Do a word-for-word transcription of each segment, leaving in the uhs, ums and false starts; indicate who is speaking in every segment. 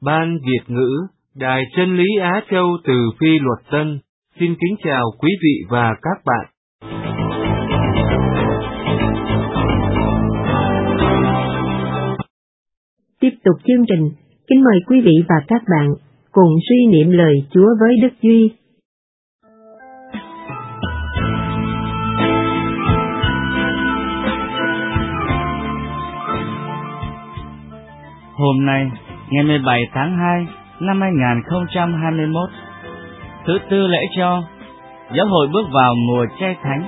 Speaker 1: Ban Việt ngữ, Đài Chân lý Á Châu từ Phi Luật Tân, xin kính chào quý vị và các bạn.
Speaker 2: Tiếp tục chương trình, kính mời quý vị và các bạn cùng suy niệm lời Chúa với Đức Duy.
Speaker 3: Hôm nay, ngày mười bảy tháng hai năm hai nghìn không trăm hai mươi mốt, thứ tư lễ cho, giáo hội bước vào mùa chay thánh.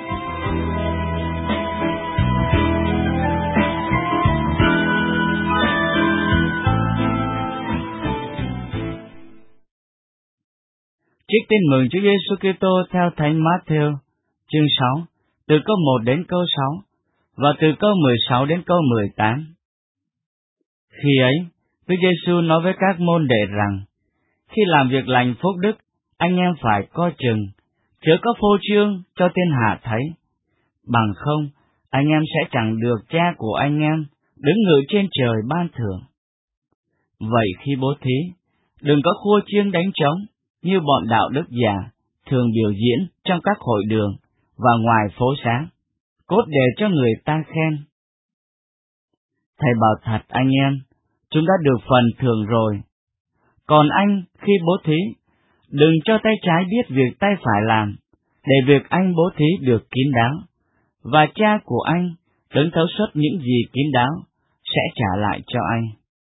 Speaker 3: Trích tin mừng Chúa Giêsu Kitô theo Thánh Matthew, chương sáu, từ câu một đến câu sáu, và từ câu mười sáu đến câu mười tám. Khi ấy, Đức Giêsu nói với các môn đệ rằng, khi làm việc lành phúc đức, anh em phải coi chừng, chớ có phô trương cho thiên hạ thấy, bằng không, anh em sẽ chẳng được Cha của anh em đứng ngự trên trời ban thưởng. Vậy khi bố thí, đừng có khua chiêng đánh trống như bọn đạo đức giả thường biểu diễn trong các hội đường và ngoài phố xá, cốt để cho người ta khen. Thầy bảo thật anh em, chúng đã được phần thưởng rồi. Còn anh, khi bố thí, đừng cho tay trái biết việc tay phải làm, để việc anh bố thí được kín đáo, và Cha của anh, đấng thấu suốt những gì kín đáo, sẽ trả lại cho anh.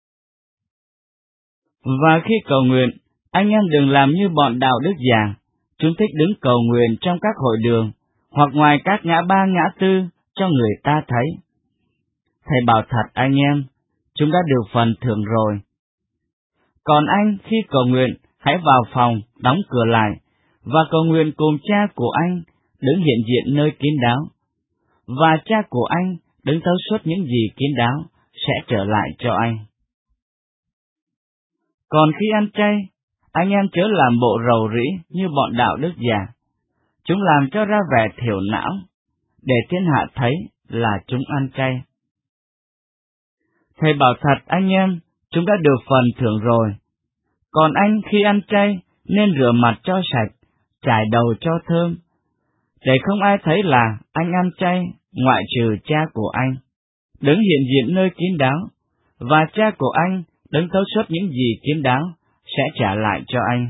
Speaker 3: Và khi cầu nguyện, anh em đừng làm như bọn đạo đức giả, chúng thích đứng cầu nguyện trong các hội đường, hoặc ngoài các ngã ba ngã tư cho người ta thấy. Thầy bảo thật anh em, chúng đã được phần thưởng rồi. Còn anh, khi cầu nguyện, hãy vào phòng, đóng cửa lại, và cầu nguyện cùng Cha của anh, đứng hiện diện nơi kín đáo. Và Cha của anh, đứng thấu suốt những gì kín đáo, sẽ trở lại cho anh. Còn khi ăn chay, anh em chớ làm bộ rầu rĩ như bọn đạo đức giả. Chúng làm cho ra vẻ thiểu não, để thiên hạ thấy là chúng ăn chay. Thầy bảo thật anh em, chúng đã được phần thưởng rồi. Còn anh khi ăn chay, nên rửa mặt cho sạch, chải đầu cho thơm, để không ai thấy là anh ăn chay ngoại trừ Cha của anh, đứng hiện diện nơi kín đáo, và Cha của anh, đứng thấu suốt những gì kín đáo, sẽ trả lại cho anh.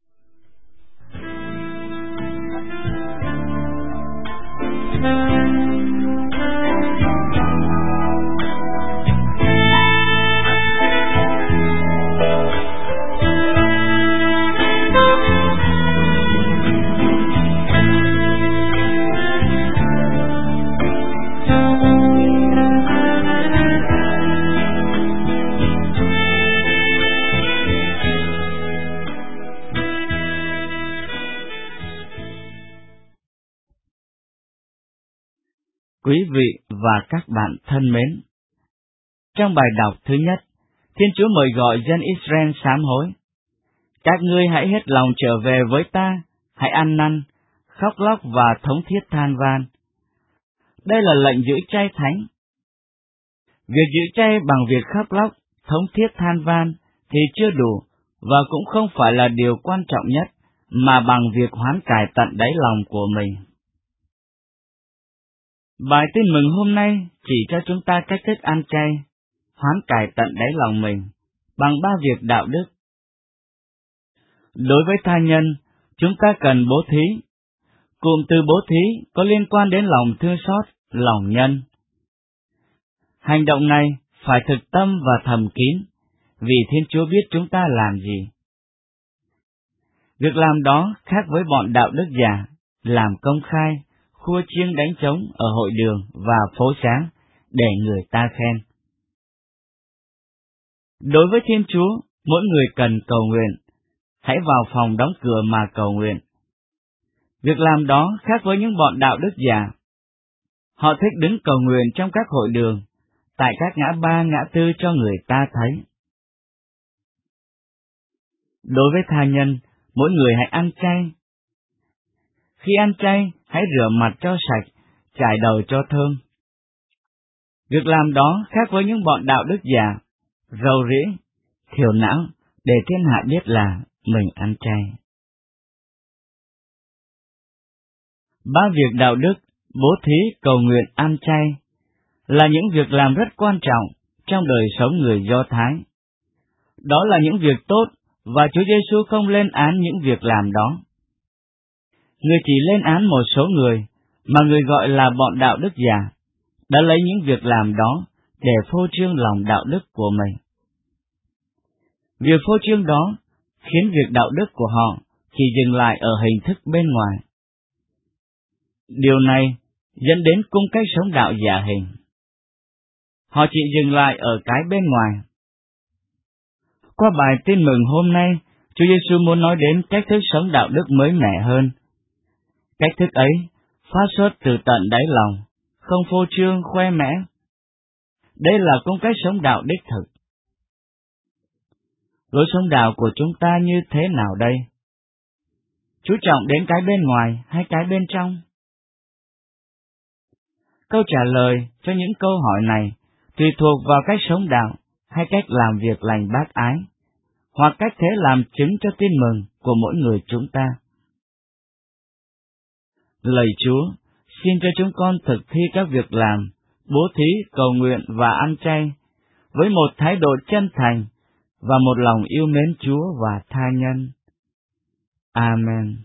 Speaker 3: Quý vị và các bạn thân mến, trong bài đọc thứ nhất, Thiên Chúa mời gọi dân Israel sám hối. Các ngươi hãy hết lòng trở về với ta, hãy ăn năn, khóc lóc và thống thiết than van. Đây là lệnh giữ chay thánh. Việc giữ chay bằng việc khóc lóc, thống thiết than van thì chưa đủ, và cũng không phải là điều quan trọng nhất, mà bằng việc hoán cải tận đáy lòng của mình. Bài tin mừng hôm nay chỉ cho chúng ta cách thức ăn chay, hoán cải tận đáy lòng mình, bằng ba việc đạo đức. Đối với tha nhân, chúng ta cần bố thí. Cụm từ bố thí có liên quan đến lòng thương xót, lòng nhân. Hành động này phải thực tâm và thầm kín, vì Thiên Chúa biết chúng ta làm gì. Việc làm đó khác với bọn đạo đức giả, làm công khai, khua chiêng đánh trống ở hội đường và phố xá để người ta khen. Đối với Thiên Chúa, mỗi người cần cầu nguyện. Hãy vào phòng đóng cửa mà cầu nguyện. Việc làm đó khác với những bọn đạo đức giả. Họ thích đứng cầu nguyện trong các hội đường, tại các ngã ba ngã tư cho người ta thấy. Đối với tha nhân, mỗi người hãy ăn chay. Khi ăn chay, hãy rửa mặt cho sạch, chải đầu cho thơm. Việc làm đó khác với những bọn đạo đức giả, rầu rĩ, thiểu não, để thiên hạ biết là mình ăn chay. Ba việc đạo đức, bố thí, cầu nguyện, ăn chay là những việc làm rất quan trọng trong đời sống người Do Thái. Đó là những việc tốt và Chúa Giêsu không lên án những việc làm đó. Người chỉ lên án một số người mà người gọi là bọn đạo đức giả, đã lấy những việc làm đó để phô trương lòng đạo đức của mình. Việc phô trương đó khiến việc đạo đức của họ chỉ dừng lại ở hình thức bên ngoài. Điều này dẫn đến cung cách sống đạo giả hình. Họ chỉ dừng lại ở cái bên ngoài. Qua bài tin mừng hôm nay, Chúa Giêsu muốn nói đến cách thức sống đạo đức mới mẻ hơn. Cách thức ấy phát xuất từ tận đáy lòng, không phô trương khoe mẽ. Đây là cung cách sống đạo đích thực. Lối sống đạo của chúng ta như thế nào đây? Chú trọng đến cái bên ngoài hay cái bên trong? Câu trả lời cho những câu hỏi này tùy thuộc vào cách sống đạo hay cách làm việc lành bác ái, hoặc cách thế làm chứng cho tin mừng của mỗi người chúng ta. Lạy Chúa, xin cho chúng con thực thi các việc làm, bố thí, cầu nguyện và ăn chay, với một thái độ chân thành và một lòng yêu mến Chúa và tha nhân. Amen.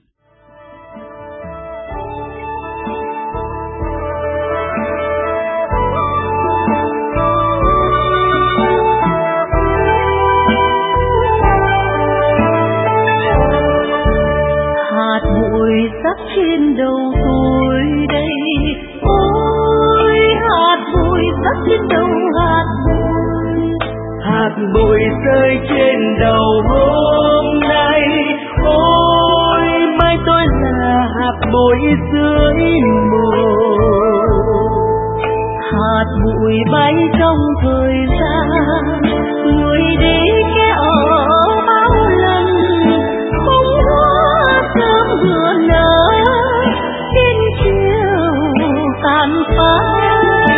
Speaker 2: Hạt bụi rắc trên đầu tôi đây, ôi hạt bụi rắc trên đầu, hạt bụi,
Speaker 4: hạt bụi rơi trên đầu hôm nay, ôi mai tôi là hạt bụi dưới mồ.
Speaker 2: Hạt bụi bay trong thời gian, người đi kéo bao lần, không hoa sớm vừa nở, đến chiều tàn phai.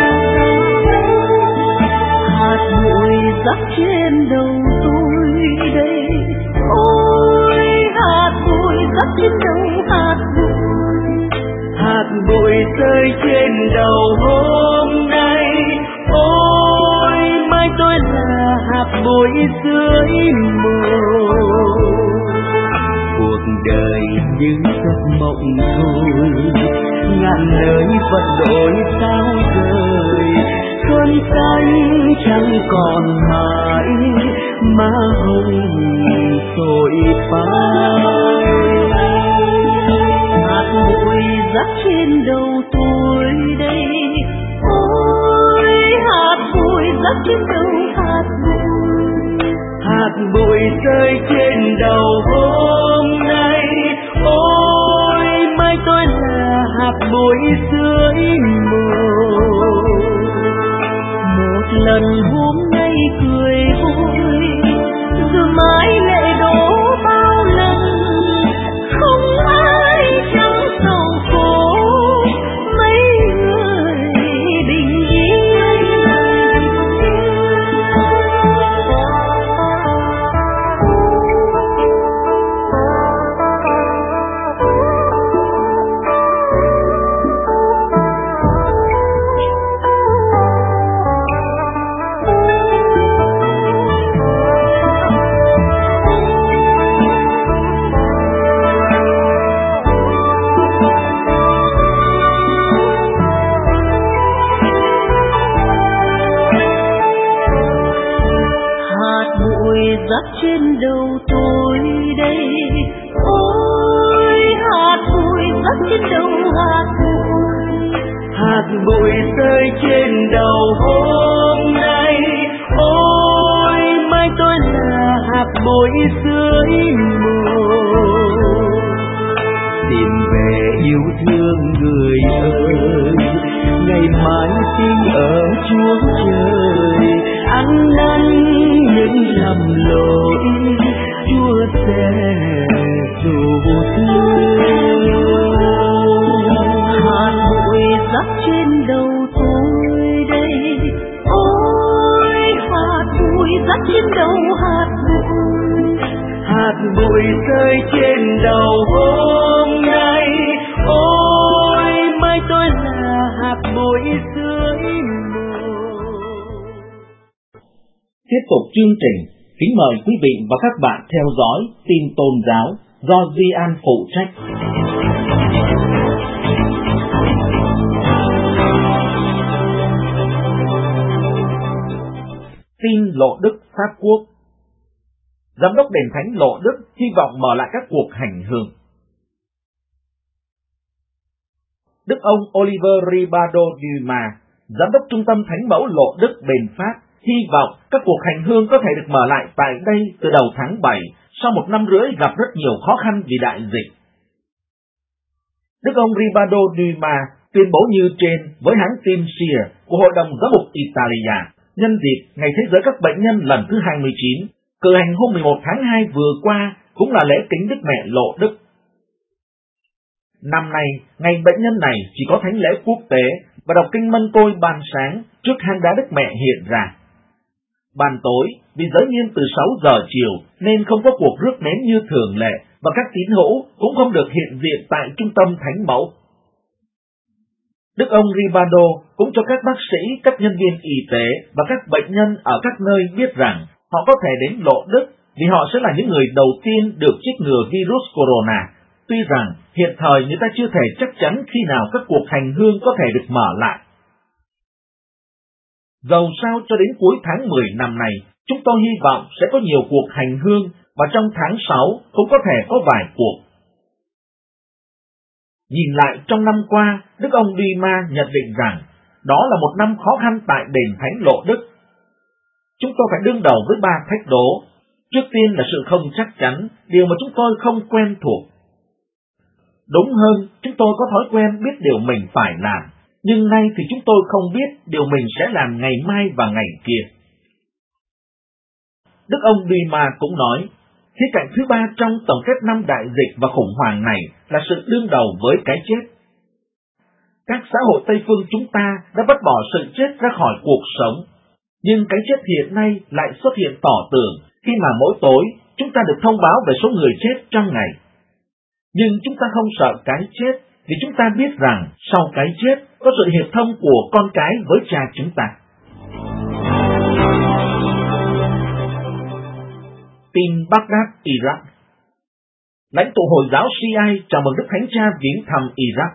Speaker 2: Hạt bụi rắc trên đầu tôi đây, ôi hạt bụi rắc trên đầu, hạt bụi,
Speaker 4: hạt bụi rơi trên đầu hôm nay, ôi mai tôi là hạt bụi dưới mồ. Cuộc đời như giấc mộng thôi, ngàn nơi vẫn đổi sao rời, cơn xanh chẳng còn mãi, má hồng trôi phai.
Speaker 2: Hạt bụi rắc trên đầu tôi đây, ôi hạt bụi rắc trên đầu, hạt bụi,
Speaker 4: hạt bụi rơi trên đầu hôm nay, ôi mai tôi là hạt bụi dưới mồ.
Speaker 2: Một lần hôm nay cười vui, rồi mãi lệ đổ bao lần, không ai trong sầu khổ, mấy người bình yên. Rắc trên đầu tôi đây, ôi hạt bụi rắc trên đầu, hạt bụi,
Speaker 4: hạt bụi rơi trên đầu hôm nay, ôi mai tôi là hạt bụi dưới mồ. Tìm về yêu thương người ơi, ngày mai xin ở Chúa trời, ăn năn những lầm lỗi, Chúa sẽ dù thương.
Speaker 2: Hạt bụi rắc trên đầu tôi đây, ôi hạt bụi rắc trên đầu, hạt bụi,
Speaker 4: bụi rơi trên đầu hôm nay, ôi mai tôi là hạt bụi dưới mồ.
Speaker 5: Tiếp tục chương trình, kính mời quý vị và các bạn theo dõi tin tôn giáo do Di An phụ trách. Tin Lộ Đức Pháp Quốc. Giám đốc đền thánh Lộ Đức hy vọng mở lại các cuộc hành hương. Đức ông Oliver Ribado Duma, giám đốc trung tâm thánh mẫu Lộ Đức bên Pháp, hy vọng các cuộc hành hương có thể được mở lại tại đây từ đầu tháng bảy, sau một năm rưỡi gặp rất nhiều khó khăn vì đại dịch. Đức ông Ribado Duma tuyên bố như trên với hãng tin Sia của Hội đồng Giám mục Italia, nhân dịp Ngày Thế giới các bệnh nhân lần thứ hai mươi chín, cử hành hôm mười một tháng hai vừa qua, cũng là lễ kính Đức Mẹ Lộ Đức. Năm nay, ngày bệnh nhân này chỉ có thánh lễ quốc tế và đọc kinh mân côi ban sáng trước hang đá Đức Mẹ hiện ra. Ban tối, vì giới nghiêm từ sáu giờ chiều nên không có cuộc rước nến như thường lệ và các tín hữu cũng không được hiện diện tại trung tâm thánh mẫu. Đức ông Ribado cũng cho các bác sĩ, các nhân viên y tế và các bệnh nhân ở các nơi biết rằng họ có thể đến Lộ Đức vì họ sẽ là những người đầu tiên được chích ngừa virus corona, tuy rằng hiện thời người ta chưa thể chắc chắn khi nào các cuộc hành hương có thể được mở lại. Dầu sao cho đến cuối tháng mười năm nay, chúng tôi hy vọng sẽ có nhiều cuộc hành hương và trong tháng sáu cũng có thể có vài cuộc. Nhìn lại trong năm qua, Đức ông Duma nhận định rằng đó là một năm khó khăn tại đền thánh Lộ Đức. Chúng tôi phải đương đầu với ba thách đố. Trước tiên là sự không chắc chắn, điều mà chúng tôi không quen thuộc. Đúng hơn, chúng tôi có thói quen biết điều mình phải làm, nhưng nay thì chúng tôi không biết điều mình sẽ làm ngày mai và ngày kia. Đức ông Duma cũng nói, khía cạnh thứ ba trong tổng kết năm đại dịch và khủng hoảng này là sự đương đầu với cái chết. Các xã hội Tây phương chúng ta đã vứt bỏ sự chết ra khỏi cuộc sống, nhưng cái chết hiện nay lại xuất hiện tỏ tường khi mà mỗi tối chúng ta được thông báo về số người chết trong ngày. Nhưng chúng ta không sợ cái chết vì chúng ta biết rằng sau cái chết có sự hiệp thông của con cái với cha chúng ta. Tin Baghdad, Iraq. Lãnh tụ Hồi giáo Shia chào mừng Đức Thánh Cha viếng thăm Iraq.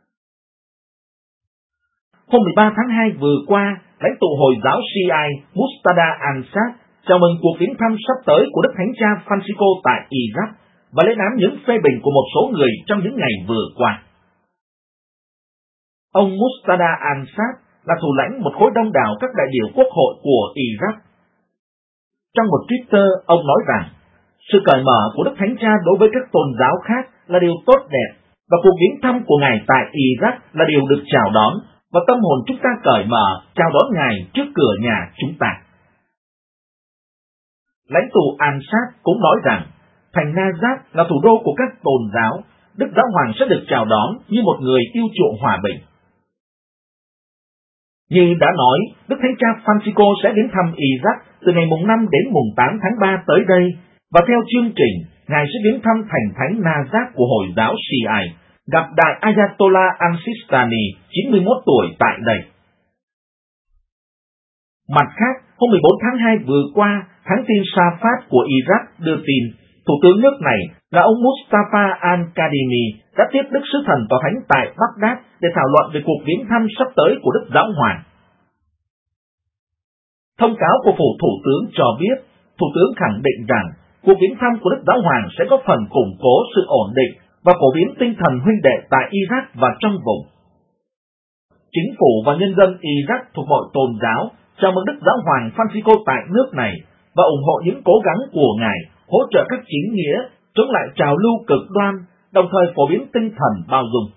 Speaker 5: Hôm mười ba tháng hai vừa qua, lãnh tụ Hồi giáo Shia Muqtada Ansar chào mừng cuộc viếng thăm sắp tới của Đức Thánh Cha Francisco tại Iraq và lên án những phê bình của một số người trong những ngày vừa qua. Ông Muqtada Ansar là thủ lãnh một khối đông đảo các đại biểu quốc hội của Iraq. Trong một Twitter, ông nói rằng, sự cởi mở của Đức Thánh Cha đối với các tôn giáo khác là điều tốt đẹp, và cuộc viếng thăm của Ngài tại Iraq là điều được chào đón, và tâm hồn chúng ta cởi mở chào đón Ngài trước cửa nhà chúng ta. Lãnh tụ Ansar cũng nói rằng, thành Najaf là thủ đô của các tôn giáo, Đức Giáo Hoàng sẽ được chào đón như một người yêu chuộng hòa bình. Như đã nói, Đức Thánh Cha Francisco sẽ đến thăm Iraq từ ngày mùng năm đến mùng tám tháng ba tới đây, và theo chương trình, Ngài sẽ đến thăm thành thánh Najaf của Hồi giáo Shia, gặp Đại Ayatollah al-Sistani, chín mươi mốt tuổi tại đây. Mặt khác, hôm mười bốn tháng hai vừa qua, hãng tin Safat của Iraq đưa tin, Thủ tướng nước này là ông Mustafa al-Kadhimi đã tiếp Đức Sứ Thần Tòa Thánh tại Baghdad để thảo luận về cuộc viếng thăm sắp tới của Đức Giáo Hoàng. Thông cáo của phủ Thủ tướng cho biết, Thủ tướng khẳng định rằng cuộc viếng thăm của Đức Giáo Hoàng sẽ có phần củng cố sự ổn định và phổ biến tinh thần huynh đệ tại Iraq và trong vùng. Chính phủ và nhân dân Iraq thuộc mọi tôn giáo chào mừng Đức Giáo Hoàng Francisco tại nước này và ủng hộ những cố gắng của Ngài hỗ trợ các chính nghĩa chống lại trào lưu cực đoan, đồng thời phổ biến tinh thần bao dung.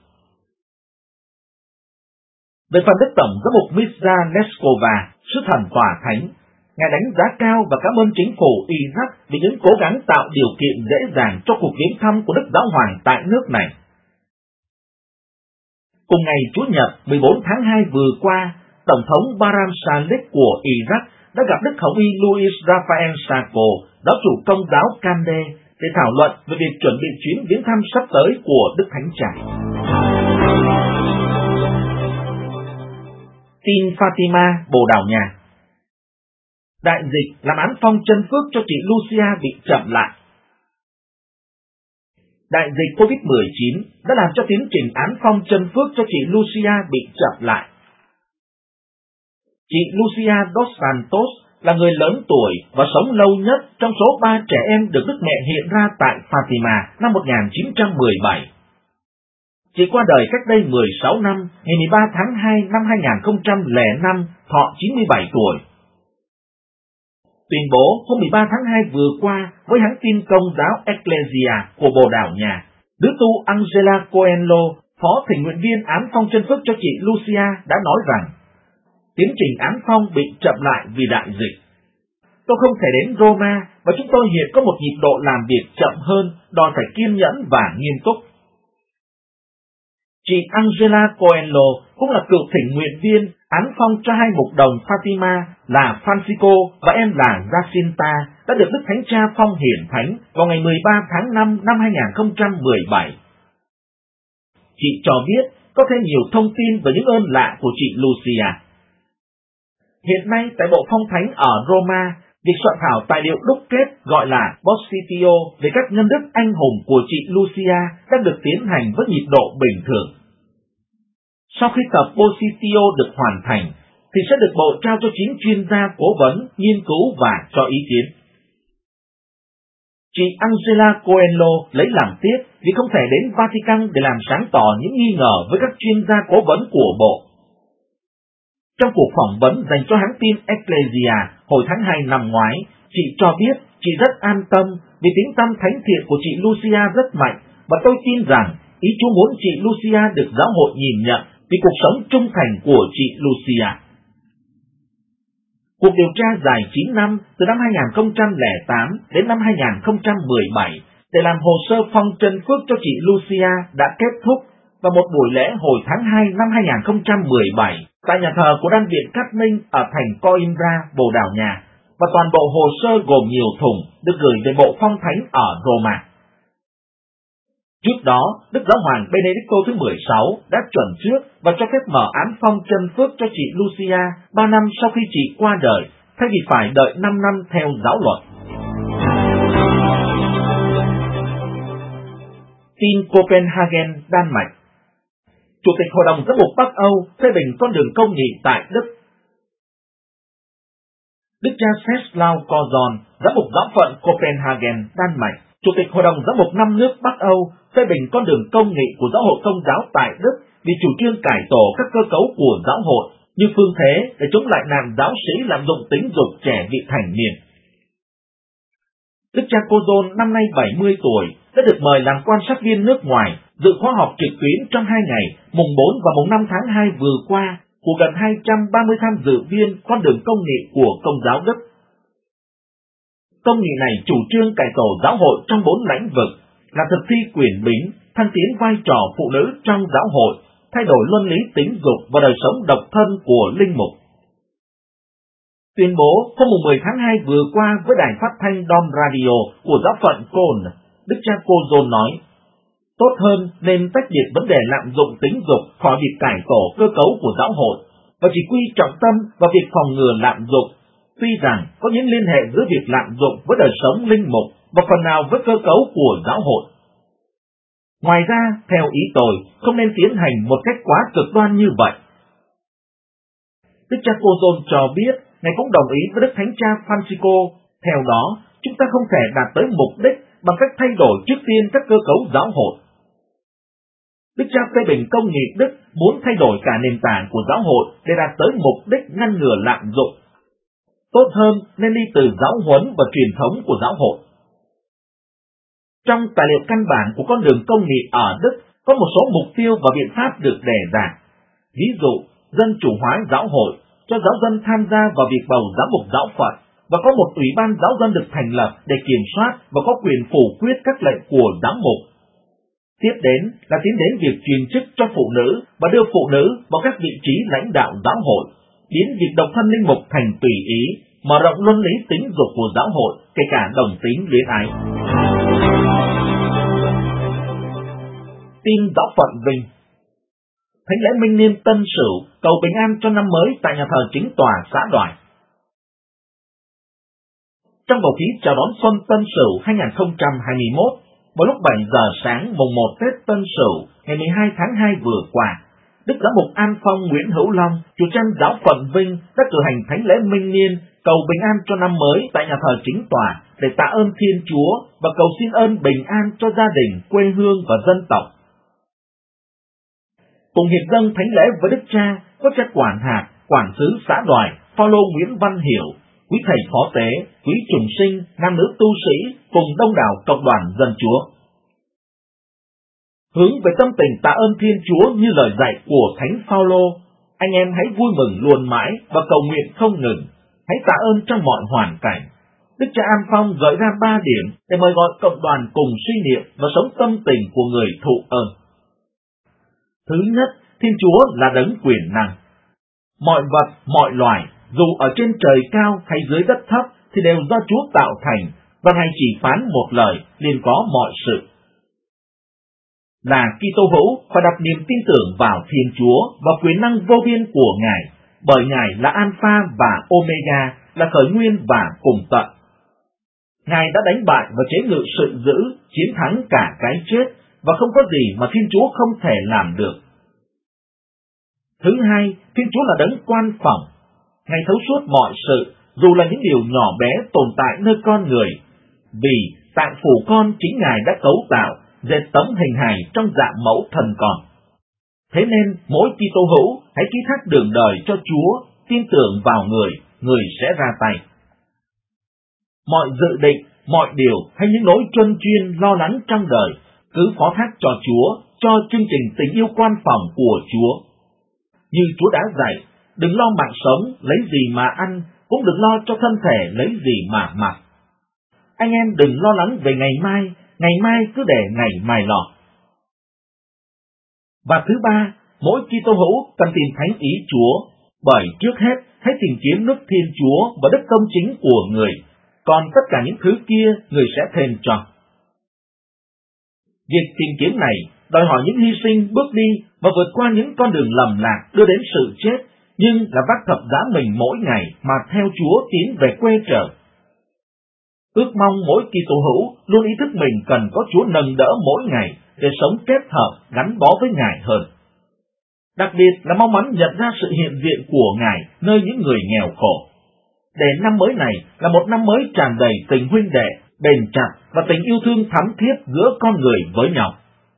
Speaker 5: Về phần Đức Tổng giám mục Mirza Leskova, Sứ Thần Tòa Thánh, Ngài đánh giá cao và cảm ơn chính phủ Iraq vì những cố gắng tạo điều kiện dễ dàng cho cuộc viếng thăm của Đức Giáo Hoàng tại nước này. Cùng ngày Chủ nhật mười bốn tháng hai vừa qua, Tổng thống Barham Salih của Iraq đã gặp Đức Hồng y Luis Rafael Sacco, giáo chủ Công giáo Kande, để thảo luận về việc chuẩn bị chuyến viếng thăm sắp tới của Đức Thánh Cha. Tin Fatima, Bồ Đào Nha. Đại dịch làm án phong chân phước cho chị Lucia bị chậm lại. Đại dịch covid mười chín đã làm cho tiến trình án phong chân phước cho chị Lucia bị chậm lại. Chị Lucia dos Santos là người lớn tuổi và sống lâu nhất trong số ba trẻ em được Đức Mẹ hiện ra tại Fatima năm một nghìn chín trăm mười bảy. Chị qua đời cách đây mười sáu năm, ngày mười ba tháng hai năm hai nghìn không trăm lẻ năm, thọ chín mươi bảy tuổi. Tuyên bố hôm mười ba tháng hai vừa qua với hãng tin Công giáo Ecclesia của Bồ Đào Nha, Đức tu Angela Coelho, phó thỉnh nguyện viên án phong chân phước cho chị Lucia đã nói rằng tiến trình án phong bị chậm lại vì đại dịch. Tôi không thể đến Roma và chúng tôi hiện có một nhịp độ làm việc chậm hơn, đòi phải kiên nhẫn và nghiêm túc. Chị Angela Coelho cũng là cựu thỉnh nguyện viên án phong cho hai mục đồng Fatima là Francisco và em là Jacinta đã được Đức Thánh Cha phong hiển thánh vào ngày mười ba tháng năm năm hai nghìn không trăm mười bảy. Chị cho biết có thêm nhiều thông tin về những ơn lạ của chị Lucia. Hiện nay tại Bộ Phong Thánh ở Roma, việc soạn thảo tài liệu đúc kết gọi là Postitio về các nhân đức anh hùng của chị Lucia đang được tiến hành với nhịp độ bình thường. Sau khi tập Postitio được hoàn thành, thì sẽ được Bộ trao cho chín chuyên gia cố vấn, nghiên cứu và cho ý kiến. Chị Angela Coelho lấy làm tiếc vì không thể đến Vatican để làm sáng tỏ những nghi ngờ với các chuyên gia cố vấn của Bộ. Trong cuộc phỏng vấn dành cho hãng tin Ecclesia hồi tháng hai năm ngoái, chị cho biết chị rất an tâm vì tiếng tăm thánh thiện của chị Lucia rất mạnh và tôi tin rằng ý Chúa muốn chị Lucia được giáo hội nhìn nhận vì cuộc sống trung thành của chị Lucia. Cuộc điều tra dài chín năm từ năm hai nghìn không trăm lẻ tám đến năm hai nghìn không trăm mười bảy để làm hồ sơ phong chân phước cho chị Lucia đã kết thúc vào một buổi lễ hồi tháng hai năm hai nghìn không trăm mười bảy tại nhà thờ của Đan viện Cát Minh ở thành Coimbra, Bồ Đào Nha, và toàn bộ hồ sơ gồm nhiều thùng được gửi về Bộ Phong Thánh ở Roma. Trước đó, Đức Giáo hoàng Benedicto thứ mười sáu đã chuẩn trước và cho phép mở án phong chân phước cho chị Lucia ba năm sau khi chị qua đời, thay vì phải đợi năm năm theo giáo luật. Tin Copenhagen, Đan Mạch. Chủ tịch Hội đồng Giám mục Bắc Âu phê bình con đường công nghị tại Đức. Đức cha Czeslaw Kozon, giám mục giáo phận Copenhagen, Đan Mạch, Chủ tịch Hội đồng Giám mục năm nước Bắc Âu phê bình con đường công nghị của giáo hội Công giáo tại Đức vì chủ trương cải tổ các cơ cấu của giáo hội như phương thế để chống lại nạn giáo sĩ lạm dụng tính dục trẻ vị thành niên. Đức cha Kozon năm nay bảy mươi tuổi đã được mời làm quan sát viên nước ngoài dự khóa học trực tuyến trong hai ngày mùng bốn và mùng năm tháng hai vừa qua của gần hai trăm ba mươi tham dự viên con đường công nghị của Công giáo Đức. Công nghị này chủ trương cải tổ giáo hội trong bốn lĩnh vực là thực thi quyền bính, thăng tiến vai trò phụ nữ trong giáo hội, thay đổi luân lý tính dục và đời sống độc thân của linh mục. Tuyên bố hôm mười tháng hai vừa qua với đài phát thanh Dom Radio của giáo phận Cologne, Đức cha Kozon nói, tốt hơn nên tách biệt vấn đề lạm dụng tính dục khỏi việc cải tổ cơ cấu của giáo hội và chỉ quy trọng tâm vào việc phòng ngừa lạm dụng, tuy rằng có những liên hệ giữa việc lạm dụng với đời sống linh mục và phần nào với cơ cấu của giáo hội. Ngoài ra, theo ý tôi, không nên tiến hành một cách quá cực đoan như vậy. Đức cha Kozon cho biết, Ngài cũng đồng ý với Đức Thánh Cha Francisco, theo đó, chúng ta không thể đạt tới mục đích bằng cách thay đổi trước tiên các cơ cấu giáo hội. Đức cha phê bình công nghị Đức muốn thay đổi cả nền tảng của giáo hội để đạt tới mục đích ngăn ngừa lạm dụng. Tốt hơn nên đi từ giáo huấn và truyền thống của giáo hội. Trong tài liệu căn bản của con đường công nghị ở Đức có một số mục tiêu và biện pháp được đề ra. Ví dụ, dân chủ hóa giáo hội, cho giáo dân tham gia vào việc bầu giám mục giáo phận và có một ủy ban giáo dân được thành lập để kiểm soát và có quyền phủ quyết các lệnh của giám mục. Tiếp đến là tiến đến việc truyền chức cho phụ nữ và đưa phụ nữ vào các vị trí lãnh đạo giáo hội, biến việc độc thân linh mục thành tùy ý, mở rộng luân lý tính dục của giáo hội, kể cả đồng tính luyến ái. tin giáo phận Vinh. Thánh lễ Minh Niên Tân Sửu cầu bình an cho năm mới tại nhà thờ chính tòa xã Đoài. Trong bầu khí chào đón xuân Tân Sửu hai không hai mốt, vào lúc bảy giờ sáng mùng một Tết Tân Sửu ngày mười hai tháng hai vừa qua, Đức Giám mục An Phong Nguyễn Hữu Long, chủ trăn giáo phận Vinh đã cử hành thánh lễ Minh Niên cầu bình an cho năm mới tại nhà thờ chính tòa để tạ ơn Thiên Chúa và cầu xin ơn bình an cho gia đình, quê hương và dân tộc. Cùng hiệp dâng thánh lễ với Đức Cha có cha quản hạt, quản sứ xã Đoài Phaolô Nguyễn Văn Hiểu, quý thầy phó tế, quý trùng sinh, nam nữ tu sĩ cùng đông đảo cộng đoàn dân Chúa. Hướng về tâm tình tạ ơn Thiên Chúa như lời dạy của Thánh Phaolô, anh em hãy vui mừng luôn mãi và cầu nguyện không ngừng, hãy tạ ơn trong mọi hoàn cảnh. Đức cha An Phong gợi ra ba điểm để mời gọi cộng đoàn cùng suy niệm và sống tâm tình của người thụ ơn. Thứ nhất, Thiên Chúa là đấng quyền năng. Mọi vật, mọi loài, dù ở trên trời cao hay dưới đất thấp thì đều do Chúa tạo thành, và Ngài chỉ phán một lời liền có mọi sự. Là Kitô hữu phải đặt niềm tin tưởng vào Thiên Chúa và quyền năng vô biên của Ngài, bởi Ngài là Alpha và Omega, là khởi nguyên và cùng tận. Ngài đã đánh bại và chế ngự sự dữ, chiến thắng cả cái chết, và không có gì mà Thiên Chúa không thể làm được. Thứ hai, Thiên Chúa là đấng quan phỏng. Ngài thấu suốt mọi sự, dù là những điều nhỏ bé tồn tại nơi con người, vì tại phủ con chính Ngài đã cấu tạo, dệt tấm hình hài trong dạng mẫu thần con. Thế nên mỗi Kitô hữu hãy ký thác đường đời cho Chúa, tin tưởng vào người, người sẽ ra tay. Mọi dự định, mọi điều hay những nỗi truân chuyên lo lắng trong đời cứ phó thác cho Chúa, cho chương trình tình yêu quan phòng của Chúa. Như Chúa đã dạy, đừng lo mạng sống lấy gì mà ăn, cũng đừng lo cho thân thể lấy gì mà mặc. Anh em đừng lo lắng về ngày mai, ngày mai cứ để ngày mai lo. Và thứ ba, mỗi Kitô hữu cần tìm thánh ý Chúa, bởi trước hết hãy tìm kiếm nước Thiên Chúa và đức công chính của người, còn tất cả những thứ kia người sẽ thêm cho. Việc tìm kiếm này đòi hỏi những hy sinh bước đi và vượt qua những con đường lầm lạc đưa đến sự chết, nhưng là vác thập giá mình mỗi ngày mà theo Chúa tiến về quê trở. Ước mong mỗi Kitô hữu luôn ý thức mình cần có Chúa nâng đỡ mỗi ngày để sống kết hợp gắn bó với Ngài hơn. Đặc biệt là mong mắn nhận ra sự hiện diện của Ngài nơi những người nghèo khổ. Để năm mới này là một năm mới tràn đầy tình huynh đệ, bền chặt và tình yêu thương thắm thiết giữa con người với nhau.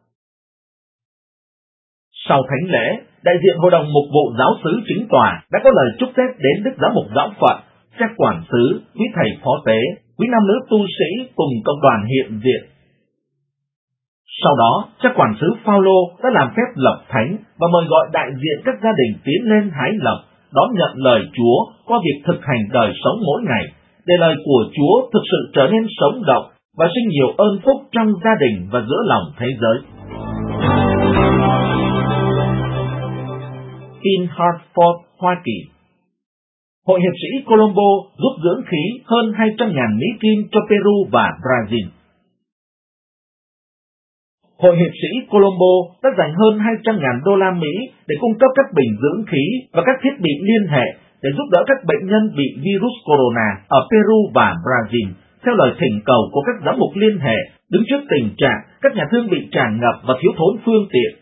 Speaker 5: Sau thánh lễ, đại diện Hội đồng Mục vụ Giáo xứ chính tòa đã có lời chúc Tết đến Đức Giám mục Giáo phận, các quản xứ, quý thầy phó tế, quý nam nữ tu sĩ cùng cộng đoàn hiện diện. Sau đó, các quản xứ Phaolô đã làm phép lập thánh và mời gọi đại diện các gia đình tiến lên hái lộc, đón nhận lời Chúa qua việc thực hành đời sống mỗi ngày, để lời của Chúa thực sự trở nên sống động và sinh nhiều ơn phúc trong gia đình và giữa lòng thế giới. In Hartford, Hoa Kỳ, Hội hiệp sĩ Colombo giúp dưỡng khí hơn hai trăm nghìn Mỹ Kim cho Peru và Brazil. Hội hiệp sĩ Colombo đã dành hơn hai trăm nghìn đô la Mỹ để cung cấp các bình dưỡng khí và các thiết bị liên hệ để giúp đỡ các bệnh nhân bị virus corona ở Peru và Brazil, theo lời thỉnh cầu của các giám mục liên hệ, đứng trước tình trạng các nhà thương bị tràn ngập và thiếu thốn phương tiện.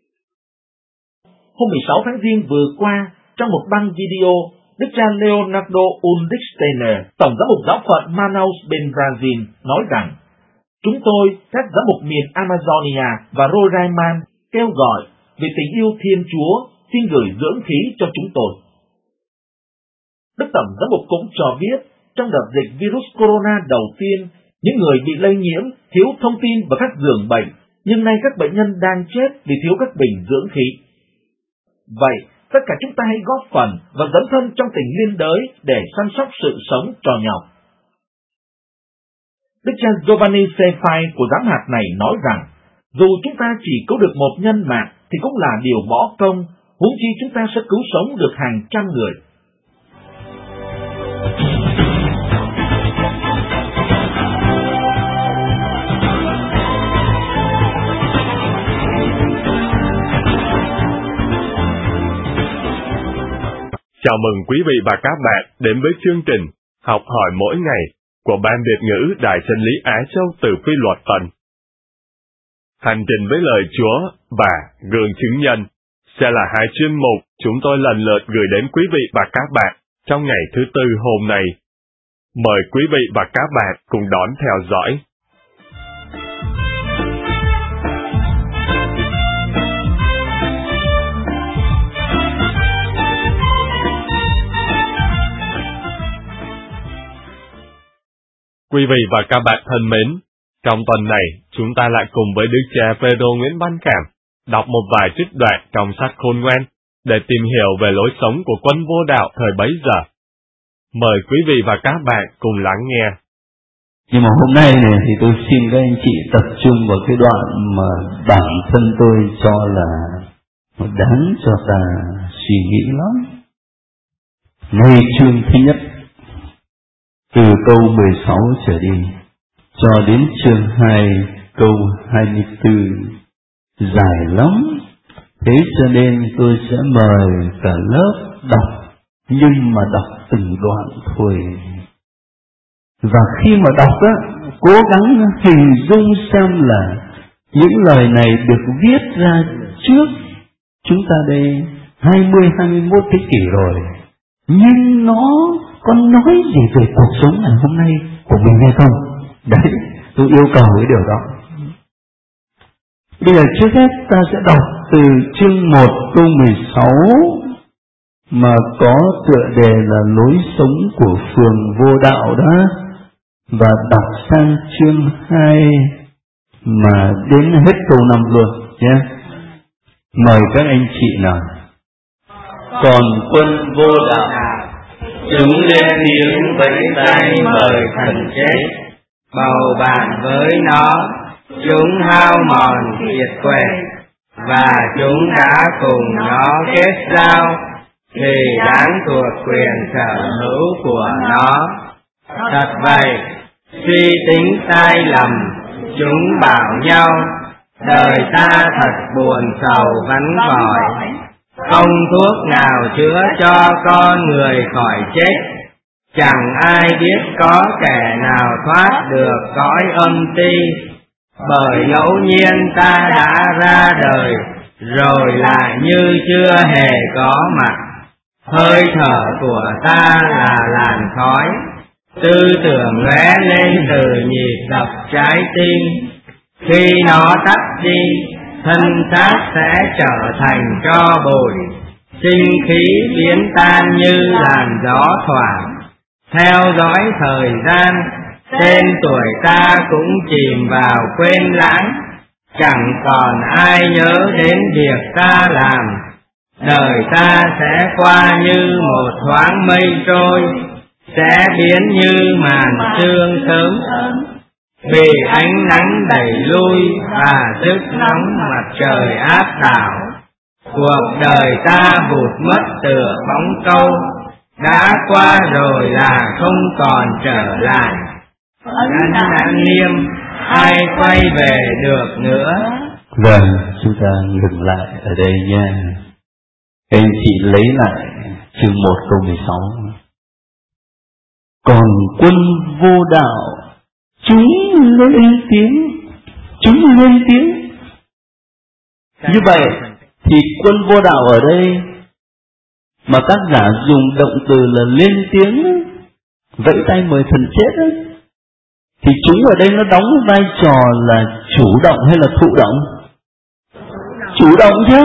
Speaker 5: Hôm mười sáu tháng Giêng vừa qua, trong một băng video, Đức cha Leonardo Undixtener, Tổng giám mục giáo phận Manaus bên Brazil, nói rằng: Chúng tôi, các giám mục miền Amazonia và Roraima, kêu gọi vì tình yêu Thiên Chúa, xin gửi dưỡng khí cho chúng tôi. Đức Tổng giám mục cũng cho biết, trong đợt dịch virus corona đầu tiên, những người bị lây nhiễm thiếu thông tin về các giường bệnh, nhưng nay các bệnh nhân đang chết vì thiếu các bình dưỡng khí. Vậy, tất cả chúng ta hãy góp phần và dấn thân trong tình liên đới để săn sóc sự sống cho nhau. Đức cha Giovanni Cephai của giám hạt này nói rằng, dù chúng ta chỉ cứu được một nhân mạng thì cũng là điều bỏ công, huống chi chúng ta sẽ cứu sống được hàng trăm người.
Speaker 6: Chào mừng quý vị và các bạn đến với chương trình Học hỏi mỗi ngày của Ban Việt ngữ Đài Chân lý Á Châu từ Phi Luật Tân. Hành trình với lời Chúa và gương chứng nhân sẽ là hai chuyên mục chúng tôi lần lượt gửi đến quý vị và các bạn trong ngày thứ Tư hôm nay. Mời quý vị và các bạn cùng đón theo dõi. Quý vị và các bạn thân mến, trong tuần này chúng ta lại cùng với Đức cha Phêrô Nguyễn Văn Cảm đọc một vài trích đoạn trong sách Khôn Ngoan để tìm hiểu về lối sống của quân vô đạo thời bấy giờ. Mời quý vị và các bạn cùng lắng nghe.
Speaker 7: Nhưng mà hôm nay này thì tôi xin các anh chị tập trung vào cái đoạn mà bản thân tôi cho là đáng cho ta suy nghĩ lắm. Ngay chương thứ nhất, từ câu mười sáu trở đi, cho đến chương hai, câu hai mươi tư, dài lắm. Thế cho nên tôi sẽ mời cả lớp đọc, nhưng mà đọc từng đoạn thôi. Và khi mà đọc á, cố gắng hình dung xem là những lời này được viết ra trước chúng ta đây hai mươi, hai mươi mốt thế kỷ rồi. Nhưng nó có nói gì về cuộc sống ngày hôm nay của mình hay không? Đấy, tôi yêu cầu cái điều đó. Bây giờ trước hết ta sẽ đọc từ chương một câu mười sáu mà có tựa đề là lối sống của phường vô đạo đó, và đọc sang chương hai mà đến hết câu năm luôn nhé. Mời các anh chị nào. Còn quân vô đạo, chúng lên tiếng vẫy tay mời thần chết, bầu bạn với nó, chúng hao mòn kiệt quệ, và chúng đã cùng nó kết giao, thì đáng thuộc quyền sở hữu của nó. Thật vậy, suy tính sai lầm, chúng bảo nhau, đời ta thật buồn sầu vắn vỏi, không thuốc nào chữa cho con người khỏi chết. Chẳng ai biết có kẻ nào thoát được cõi âm ti, bởi ngẫu nhiên ta đã ra đời, rồi lại như chưa hề có mặt. Hơi thở của ta là làn khói, tư tưởng lóe lên từ nhịp đập trái tim. Khi nó tắt đi, thân xác sẽ trở thành tro bụi, sinh khí biến tan như làn gió thoảng. Theo dõi thời gian, tên tuổi ta cũng chìm vào quên lãng, chẳng còn ai nhớ đến việc ta làm. Đời ta sẽ qua như một thoáng mây trôi, sẽ biến như màn sương sớm, bị ánh nắng đẩy lui và sức nóng mặt trời áp đảo. Cuộc đời ta vụt mất tựa bóng câu, đã qua rồi là không còn trở lại. Ấn đã nghiêm, ai quay về được nữa. Vâng, chúng ta ngừng lại ở đây nha. Anh chị lấy lại chương một câu mười sáu. Còn quân vô đạo, chúng lên tiếng, chúng lên tiếng. Như vậy thì quân vô đạo ở đây mà tác giả dùng động từ là lên tiếng, vẫy tay mời thần chết ấy, thì chúng ở đây nó đóng vai trò là chủ động hay là thụ động? Chủ động chứ,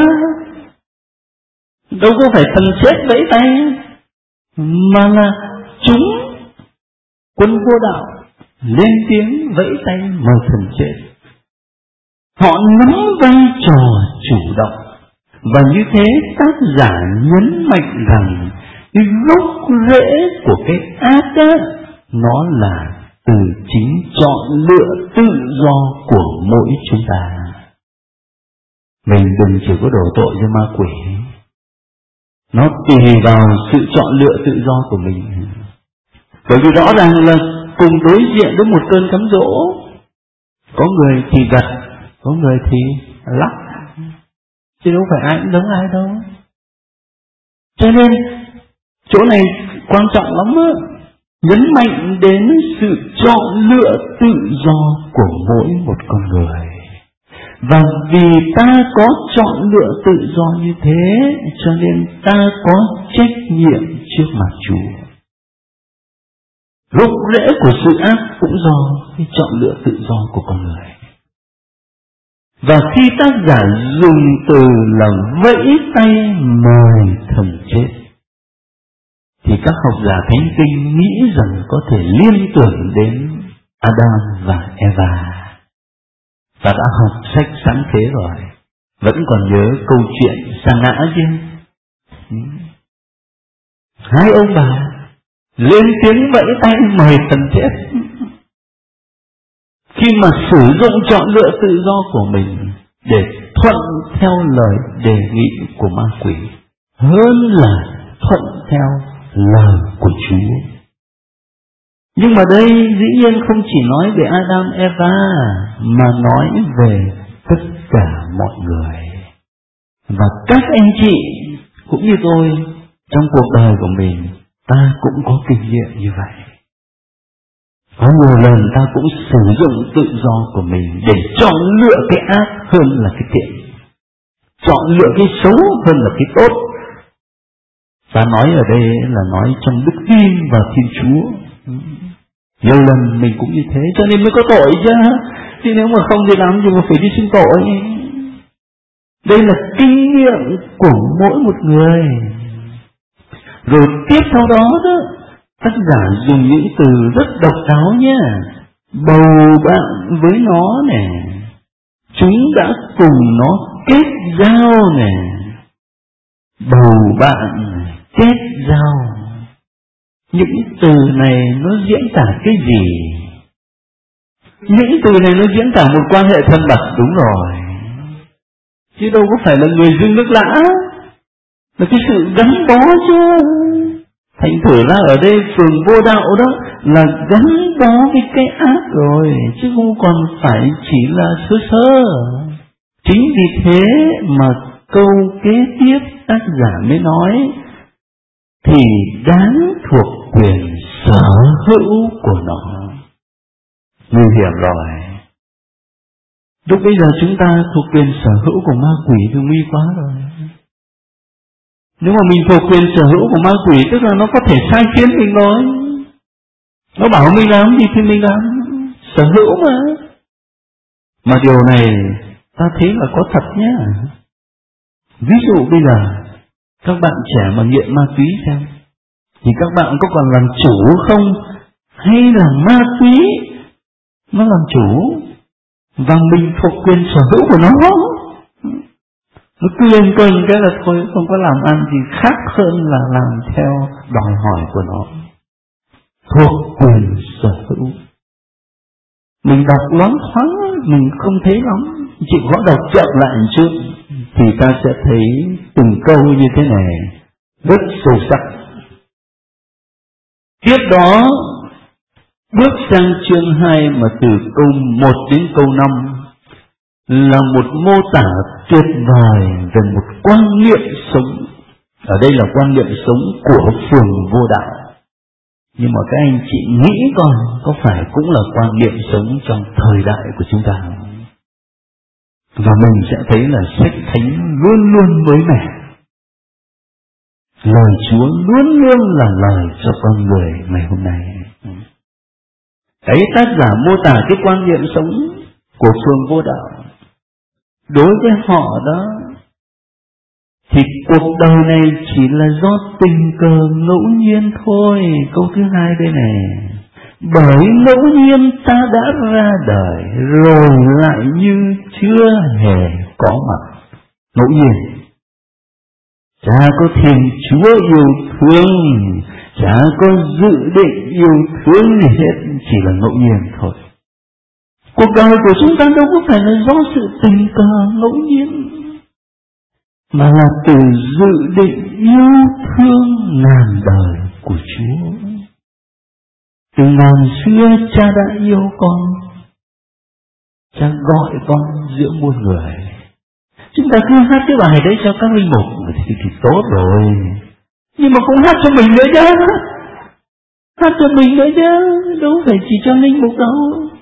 Speaker 7: đâu có phải thần chết vẫy tay, mà là chúng, quân vô đạo lên tiếng vẫy tay mời thần chết. Họ nắm vai trò chủ động, và như thế tác giả nhấn mạnh rằng cái gốc rễ của cái ác á, nó là từ chính chọn lựa tự do của mỗi chúng ta. Mình đừng chỉ có đổ tội cho ma quỷ, nó tùy vào sự chọn lựa tự do của mình. Bởi vì rõ ràng là cùng đối diện với một cơn cám dỗ, có người thì gật, có người thì lắc, chứ đâu phải ai cũng giống ai đâu. Cho nên chỗ này quan trọng lắm á, nhấn mạnh đến sự chọn lựa tự do của mỗi một con người. Và vì ta có chọn lựa tự do như thế, cho nên ta có trách nhiệm trước mặt Chúa. Gốc rễ của sự ác cũng do cái chọn lựa tự do của con người. Và khi tác giả dùng từ là vẫy tay mời thần chết, thì các học giả thánh kinh nghĩ rằng có thể liên tưởng đến Adam và Eva. Ta đã học sách sáng thế rồi, vẫn còn nhớ câu chuyện sa ngã chứ. Hai ông bà lên tiếng vẫy tay mời thần chết. Khi mà sử dụng chọn lựa tự do của mình để thuận theo lời đề nghị của ma quỷ hơn là thuận theo lời của Chúa. Nhưng mà đây dĩ nhiên không chỉ nói về Adam Eva, mà nói về tất cả mọi người. Và các anh chị cũng như tôi trong cuộc đời của mình, ta cũng có kinh nghiệm như vậy. Có nhiều lần ta cũng sử dụng tự do của mình để chọn lựa cái ác hơn là cái thiện, chọn lựa cái xấu hơn là cái tốt. Ta nói ở đây là nói trong đức tin vào Thiên Chúa. Nhiều lần mình cũng như thế, cho nên mới có tội chứ. Chứ nếu mà không thì làm gì mà phải đi xin tội. Đây là kinh nghiệm của mỗi một người. Rồi tiếp theo đó đó, tác giả dùng những từ rất độc đáo nhé. Bầu bạn với nó nè, chúng đã cùng nó kết giao nè. Bầu bạn kết giao. Những từ này nó diễn tả cái gì? Những từ này nó diễn tả một quan hệ thân mật, đúng rồi. Chứ đâu có phải là người dưng nước lã, là cái sự gắn bó chứ. Thành thử ra ở đây phường vô đạo đó là gắn bó với cái ác rồi, chứ không còn phải chỉ là sơ sơ. Chính vì thế mà câu kế tiếp tác giả mới nói thì đáng thuộc quyền sở hữu của nó. Nguy hiểm rồi. Lúc bây giờ chúng ta thuộc quyền sở hữu của ma quỷ thì nguy quá rồi. Nếu mà mình thuộc quyền sở hữu của ma quỷ, tức là nó có thể sai khiến mình rồi. Nó bảo mình làm gì thì mình làm, sở hữu mà. Mà điều này ta thấy là có thật nhé. Ví dụ bây giờ các bạn trẻ mà nghiện ma túy xem, thì các bạn có còn làm chủ không? Hay là ma túy nó làm chủ và mình thuộc quyền sở hữu của nó? Nó cứ lên cơn cái là thôi, không có làm ăn gì khác hơn là làm theo đòi hỏi của nó. Thuộc quyền sở hữu. Mình đọc loáng thoáng, mình không thấy lắm. Chị có đọc chậm lại một chút thì ta sẽ thấy từng câu như thế này rất sâu sắc. Tiếp đó bước sang chương hai mà từ câu một đến câu năm là một mô tả tuyệt vời về một quan niệm sống. Ở đây là quan niệm sống của phường vô đạo. Nhưng mà các anh chị nghĩ coi, có phải cũng là quan niệm sống trong thời đại của chúng ta? Và mình sẽ thấy là sách thánh luôn luôn mới mẻ. Lời Chúa luôn luôn là lời cho con người ngày hôm nay. Ấy tác giả mô tả cái quan niệm sống của phường vô đạo. Đối với họ đó, thì cuộc đời này chỉ là do tình cờ ngẫu nhiên thôi. Câu thứ hai đây này. Bởi ngẫu nhiên ta đã ra đời, rồi lại như chưa hề có mặt. Ngẫu nhiên. Chả có Thiên Chúa yêu thương, chả có dự định yêu thương gì hết, chỉ là ngẫu nhiên thôi. Cuộc đời của chúng ta đâu có phải là do sự tình cờ ngẫu nhiên, mà là từ dự định yêu thương ngàn đời của Chúa. Từ ngàn xưa cha đã yêu con, cha gọi con giữa muôn người. Chúng ta cứ hát cái bài đấy cho các linh mục thì, thì tốt rồi. Nhưng mà cũng hát cho mình nữa chứ. Hát cho mình nữa chứ, đâu phải chỉ cho linh mục đâu.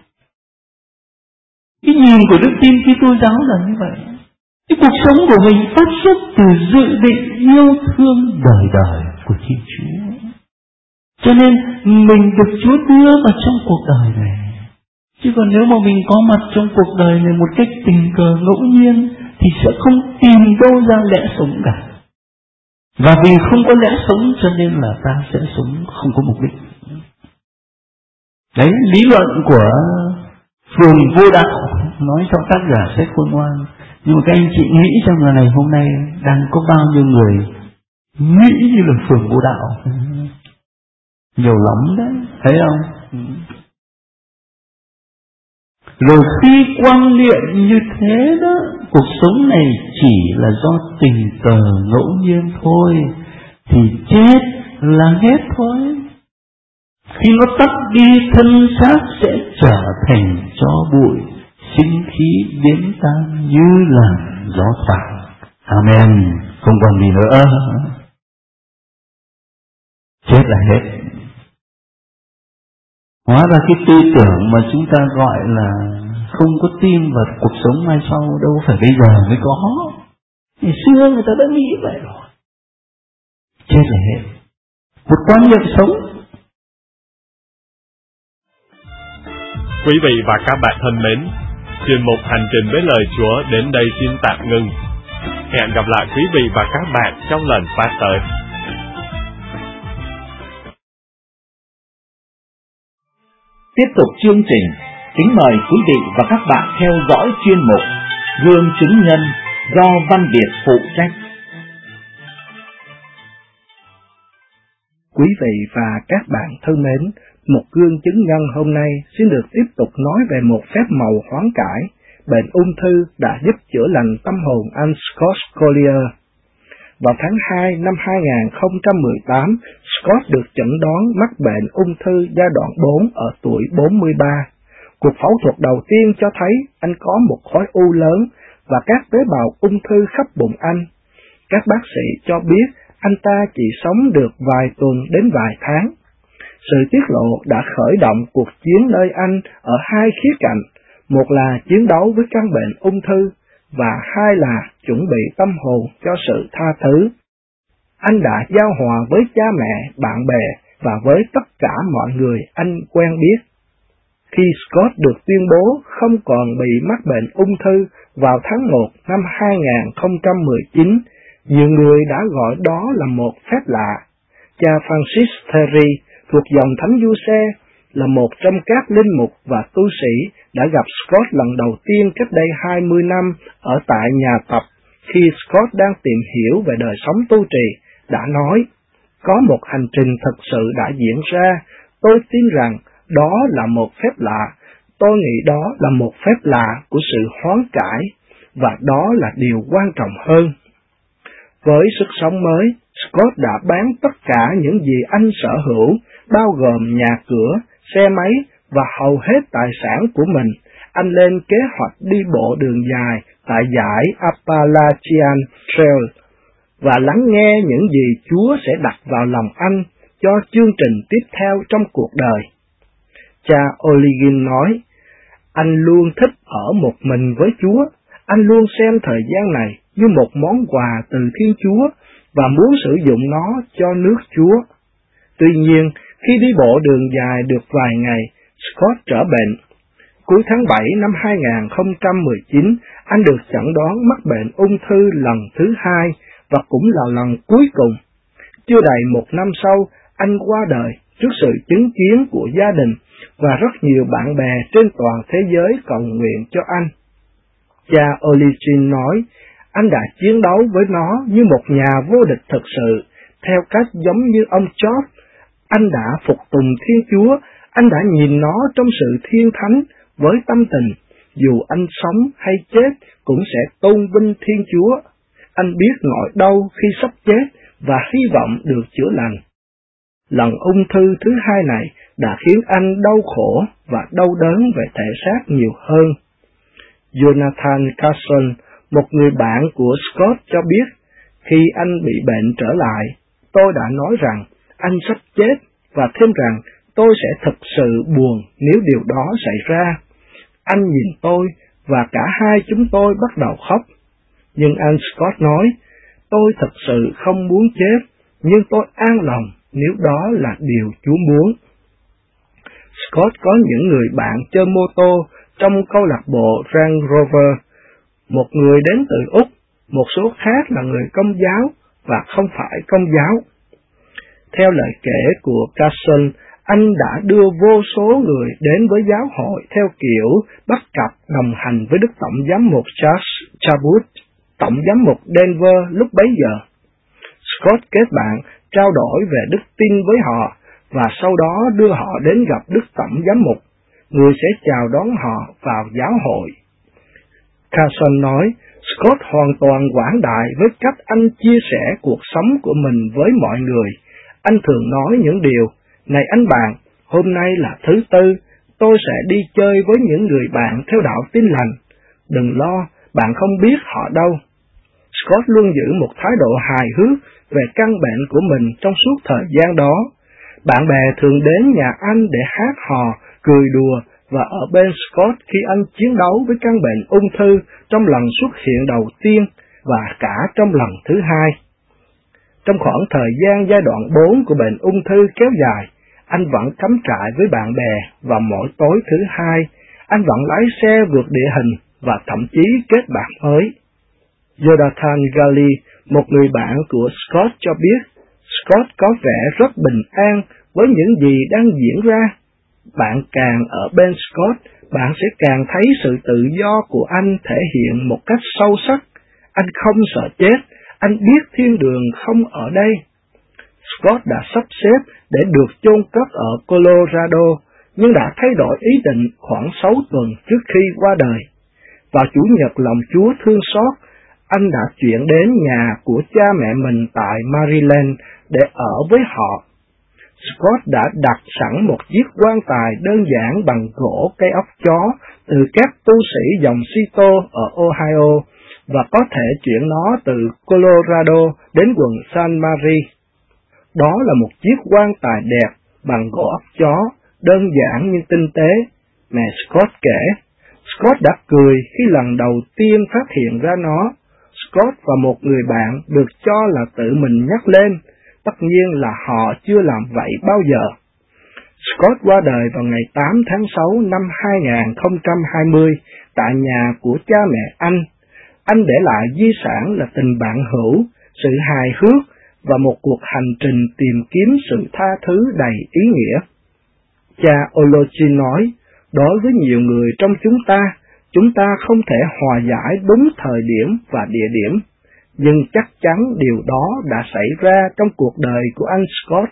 Speaker 7: Cái nhìn của đức tin Kitô giáo là như vậy. Cái cuộc sống của mình phát xuất từ dự định yêu thương đời đời của Thiên Chúa. Cho nên mình được Chúa đưa vào trong cuộc đời này. Chứ còn nếu mà mình có mặt trong cuộc đời này một cách tình cờ ngẫu nhiên thì sẽ không tìm đâu ra lẽ sống cả. Và vì không có lẽ sống cho nên là ta sẽ sống không có mục đích. Đấy, lý luận của Phường Vô Đạo nói cho tác giả sách Khôn Ngoan. Nhưng mà các anh chị nghĩ rằng là ngày hôm nay đang có bao nhiêu người nghĩ như là Phường Vô Đạo? Nhiều lắm đấy, thấy không? Rồi khi quan niệm như thế đó, cuộc sống này chỉ là do tình cờ ngẫu nhiên thôi, thì chết là hết thôi. Khi nó tắt đi, thân xác sẽ trở thành tro bụi, sinh khí biến tan như là gió thoảng. Amen. Không còn gì nữa. Chết là hết. Hóa ra cái tư tưởng mà chúng ta gọi là không có tin vào cuộc sống mai sau đâu phải bây giờ mới có. Ngày xưa người ta đã nghĩ vậy rồi. Chết là hết. Một quan niệm sống.
Speaker 6: Quý vị và các bạn thân mến, chuyên mục Hành trình với lời Chúa đến đây xin tạm ngưng. Hẹn gặp lại quý vị và các bạn trong lần phát tới.
Speaker 5: Tiếp tục chương trình, kính mời quý vị và các bạn theo dõi chuyên mục Gương chứng nhân do Văn Việt phụ trách.
Speaker 8: Quý vị và các bạn thân mến, một gương chứng nhân hôm nay xin được tiếp tục nói về một phép màu hoán cải. Bệnh ung thư đã giúp chữa lành tâm hồn anh Scott Collier. Vào tháng hai năm hai nghìn không trăm mười tám, Scott được chẩn đoán mắc bệnh ung thư giai đoạn bốn ở tuổi bốn mươi ba. Cuộc phẫu thuật đầu tiên cho thấy anh có một khối u lớn và các tế bào ung thư khắp bụng anh. Các bác sĩ cho biết anh ta chỉ sống được vài tuần đến vài tháng. Sự tiết lộ đã khởi động cuộc chiến nơi anh ở hai khía cạnh, một là chiến đấu với căn bệnh ung thư, và hai là chuẩn bị tâm hồn cho sự tha thứ. Anh đã giao hòa với cha mẹ, bạn bè và với tất cả mọi người anh quen biết. Khi Scott được tuyên bố không còn bị mắc bệnh ung thư vào tháng một năm hai nghìn không trăm mười chín, nhiều người đã gọi đó là một phép lạ. Cha Francis Terry thuộc dòng Thánh Giuse là một trong các linh mục và tu sĩ đã gặp Scott lần đầu tiên cách đây hai mươi năm ở tại nhà tập khi Scott đang tìm hiểu về đời sống tu trì, đã nói, có một hành trình thực sự đã diễn ra, tôi tin rằng đó là một phép lạ, tôi nghĩ đó là một phép lạ của sự hoán cải, và đó là điều quan trọng hơn. Với sức sống mới, Scott đã bán tất cả những gì anh sở hữu, bao gồm nhà cửa, xe máy và hầu hết tài sản của mình. Anh lên kế hoạch đi bộ đường dài tại dải Appalachian Trail và lắng nghe những gì Chúa sẽ đặt vào lòng anh cho chương trình tiếp theo trong cuộc đời. Cha O'Ligan nói, anh luôn thích ở một mình với Chúa, anh luôn xem thời gian này như một món quà từ Thiên Chúa và muốn sử dụng nó cho nước Chúa. Tuy nhiên, khi đi bộ đường dài được vài ngày, Scott trở bệnh. Cuối tháng bảy năm hai nghìn không trăm mười chín, anh được chẩn đoán mắc bệnh ung thư lần thứ hai và cũng là lần cuối cùng. Chưa đầy một năm sau, anh qua đời trước sự chứng kiến của gia đình và rất nhiều bạn bè trên toàn thế giới cầu nguyện cho anh. Cha O'Ligan nói, anh đã chiến đấu với nó như một nhà vô địch thực sự, theo cách giống như ông Job. Anh đã phục tùng Thiên Chúa, anh đã nhìn nó trong sự thiên thánh với tâm tình, dù anh sống hay chết cũng sẽ tôn vinh Thiên Chúa. Anh biết nỗi đau khi sắp chết và hy vọng được chữa lành. Lần ung thư thứ hai này đã khiến anh đau khổ và đau đớn về thể xác nhiều hơn. Jonathan Carson, một người bạn của Scott cho biết, khi anh bị bệnh trở lại, tôi đã nói rằng anh sắp chết, và thêm rằng tôi sẽ thực sự buồn nếu điều đó xảy ra. Anh nhìn tôi, và cả hai chúng tôi bắt đầu khóc. Nhưng anh Scott nói, tôi thật sự không muốn chết, nhưng tôi an lòng nếu đó là điều Chúa muốn. Scott có những người bạn chơi mô tô trong câu lạc bộ Range Rover, một người đến từ Úc, một số khác là người Công giáo và không phải Công giáo. Theo lời kể của Carson, anh đã đưa vô số người đến với giáo hội theo kiểu bắt cặp đồng hành với Đức Tổng giám mục Charles Chabot, Tổng giám mục Denver lúc bấy giờ. Scott kết bạn, trao đổi về đức tin với họ, và sau đó đưa họ đến gặp Đức Tổng giám mục, người sẽ chào đón họ vào giáo hội. Carson nói, Scott hoàn toàn quảng đại với cách anh chia sẻ cuộc sống của mình với mọi người. Anh thường nói những điều, này anh bạn, hôm nay là thứ tư, tôi sẽ đi chơi với những người bạn theo đạo Tin Lành. Đừng lo, bạn không biết họ đâu. Scott luôn giữ một thái độ hài hước về căn bệnh của mình trong suốt thời gian đó. Bạn bè thường đến nhà anh để hát hò, cười đùa, và ở bên Scott khi anh chiến đấu với căn bệnh ung thư trong lần xuất hiện đầu tiên và cả trong lần thứ hai. Trong khoảng thời gian giai đoạn bốn của bệnh ung thư kéo dài, anh vẫn cắm trại với bạn bè, và mỗi tối thứ hai, anh vẫn lái xe vượt địa hình và thậm chí kết bạn mới. Jonathan Galley, một người bạn của Scott cho biết, Scott có vẻ rất bình an với những gì đang diễn ra. Bạn càng ở bên Scott, bạn sẽ càng thấy sự tự do của anh thể hiện một cách sâu sắc. Anh không sợ chết, anh biết thiên đường không ở đây. Scott đã sắp xếp để được chôn cất ở Colorado, nhưng đã thay đổi ý định khoảng sáu tuần trước khi qua đời. Vào Chủ nhật lòng Chúa thương xót, anh đã chuyển đến nhà của cha mẹ mình tại Maryland để ở với họ. Scott đã đặt sẵn một chiếc quan tài đơn giản bằng gỗ cây ốc chó từ các tu sĩ dòng Sito ở Ohio, và có thể chuyển nó từ Colorado đến quận San Mary. Đó là một chiếc quan tài đẹp bằng gỗ ốc chó, đơn giản nhưng tinh tế, mẹ Scott kể. Scott đã cười khi lần đầu tiên phát hiện ra nó. Scott và một người bạn được cho là tự mình nhắc lên, tất nhiên là họ chưa làm vậy bao giờ. Scott qua đời vào ngày tám tháng sáu năm hai nghìn không trăm hai mươi tại nhà của cha mẹ anh. Anh để lại di sản là tình bạn hữu, sự hài hước và một cuộc hành trình tìm kiếm sự tha thứ đầy ý nghĩa. Cha Olochin nói, đối với nhiều người trong chúng ta, chúng ta không thể hòa giải đúng thời điểm và địa điểm, nhưng chắc chắn điều đó đã xảy ra trong cuộc đời của anh Scott.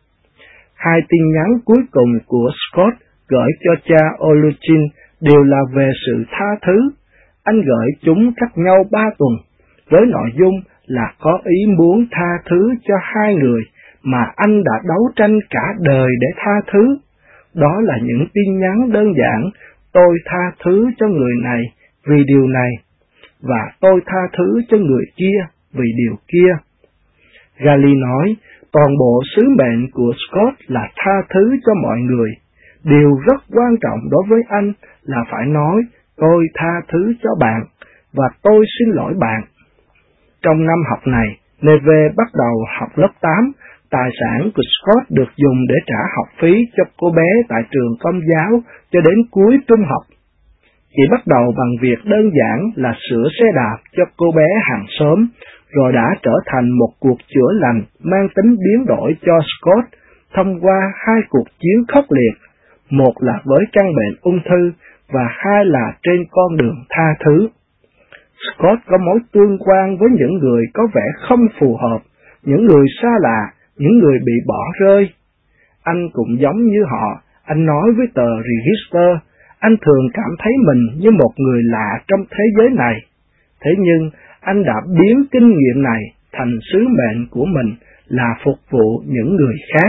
Speaker 8: Hai tin nhắn cuối cùng của Scott gửi cho cha Olochin đều là về sự tha thứ. Anh gửi chúng cách nhau ba tuần, với nội dung là có ý muốn tha thứ cho hai người mà anh đã đấu tranh cả đời để tha thứ. Đó là những tin nhắn đơn giản, tôi tha thứ cho người này vì điều này, và tôi tha thứ cho người kia vì điều kia. Galley nói, toàn bộ sứ mệnh của Scott là tha thứ cho mọi người. Điều rất quan trọng đối với anh là phải nói, tôi tha thứ cho bạn, và tôi xin lỗi bạn. Trong năm học này, Neve bắt đầu học lớp tám, tài sản của Scott được dùng để trả học phí cho cô bé tại trường Công giáo cho đến cuối trung học. Chỉ bắt đầu bằng việc đơn giản là sửa xe đạp cho cô bé hàng xóm, rồi đã trở thành một cuộc chữa lành mang tính biến đổi cho Scott thông qua hai cuộc chiến khốc liệt, một là với căn bệnh ung thư và hai là trên con đường tha thứ. Scott có mối tương quan với những người có vẻ không phù hợp, những người xa lạ, những người bị bỏ rơi. Anh cũng giống như họ, anh nói với tờ Register, anh thường cảm thấy mình như một người lạ trong thế giới này. Thế nhưng, anh đã biến kinh nghiệm này thành sứ mệnh của mình là phục vụ những người khác.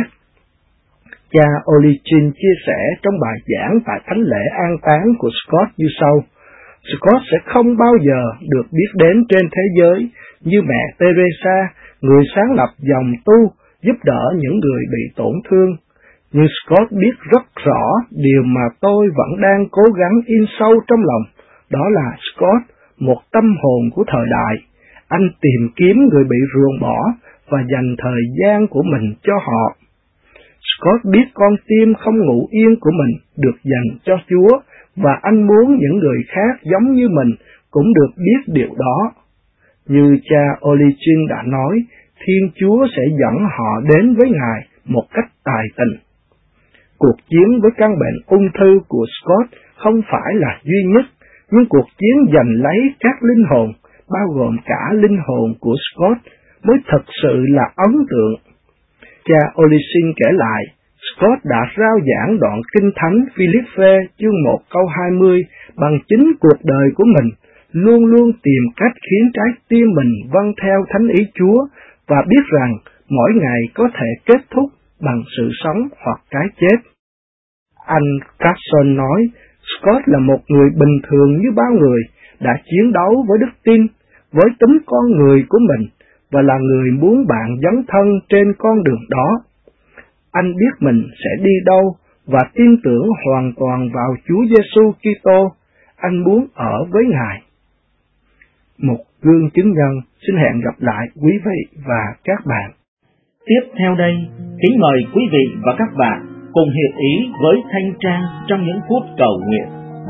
Speaker 8: Cha Olochin chia sẻ trong bài giảng tại thánh lễ an táng của Scott như sau: Scott sẽ không bao giờ được biết đến trên thế giới như mẹ Teresa, người sáng lập dòng tu, giúp đỡ những người bị tổn thương. Nhưng Scott biết rất rõ điều mà tôi vẫn đang cố gắng in sâu trong lòng, đó là Scott, một tâm hồn của thời đại. Anh tìm kiếm người bị ruồng bỏ và dành thời gian của mình cho họ. Scott biết con tim không ngủ yên của mình được dành cho Chúa, và anh muốn những người khác giống như mình cũng được biết điều đó. Như cha Origen đã nói, Thiên Chúa sẽ dẫn họ đến với Ngài một cách tài tình. Cuộc chiến với căn bệnh ung thư của Scott không phải là duy nhất, nhưng cuộc chiến giành lấy các linh hồn, bao gồm cả linh hồn của Scott, mới thực sự là ấn tượng. Cha Origen kể lại, Scott đã rao giảng đoạn Kinh Thánh Philippe chương một câu hai mươi bằng chính cuộc đời của mình, luôn luôn tìm cách khiến trái tim mình vâng theo thánh ý Chúa và biết rằng mỗi ngày có thể kết thúc bằng sự sống hoặc cái chết. Anh Carson nói, Scott là một người bình thường như bao người, đã chiến đấu với đức tin, với tính con người của mình, và là người muốn bạn dấn thân trên con đường đó. Anh biết mình sẽ đi đâu và tin tưởng hoàn toàn vào Chúa Giêsu Kitô. Anh muốn ở với Ngài. Một gương chứng nhân xin hẹn gặp lại quý vị và các bạn.
Speaker 5: Tiếp theo đây, kính mời quý vị và các bạn cùng hiệp ý với Thanh Trang trong những phút cầu nguyện.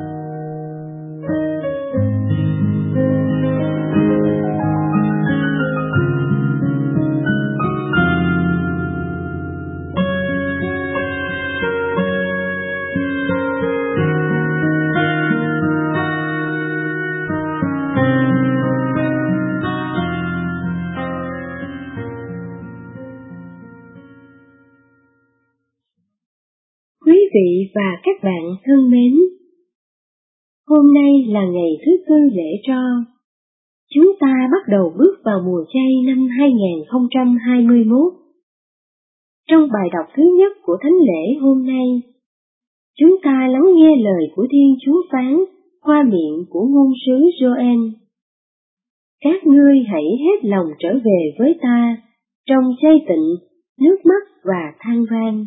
Speaker 9: Quý vị và các bạn thân mến, hôm nay là ngày thứ tư lễ tro. Chúng ta bắt đầu bước vào mùa chay năm hai không hai mốt. Trong bài đọc thứ nhất của thánh lễ hôm nay, chúng ta lắng nghe lời của Thiên Chúa phán qua miệng của ngôn sứ Joel. Các ngươi hãy hết lòng trở về với ta, trong chay tịnh, nước mắt và than van.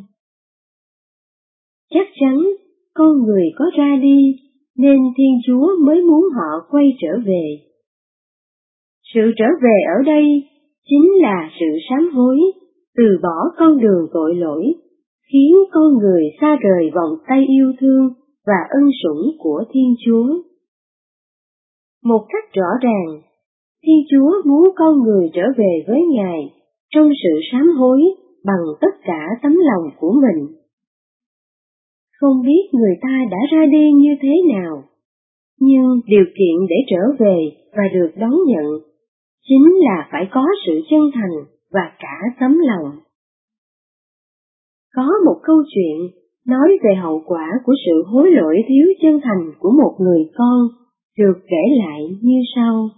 Speaker 9: Chắc chắn, con người có ra đi, nên Thiên Chúa mới muốn họ quay trở về. Sự trở về ở đây chính là sự sám hối, từ bỏ con đường tội lỗi, khiến con người xa rời vòng tay yêu thương và ân sủng của Thiên Chúa. Một cách rõ ràng, Thiên Chúa muốn con người trở về với Ngài trong sự sám hối bằng tất cả tấm lòng của mình. Không biết người ta đã ra đi như thế nào, nhưng điều kiện để trở về và được đón nhận chính là phải có sự chân thành và cả tấm lòng. Có một câu chuyện nói về hậu quả của sự hối lỗi thiếu chân thành của một người con được kể lại như sau.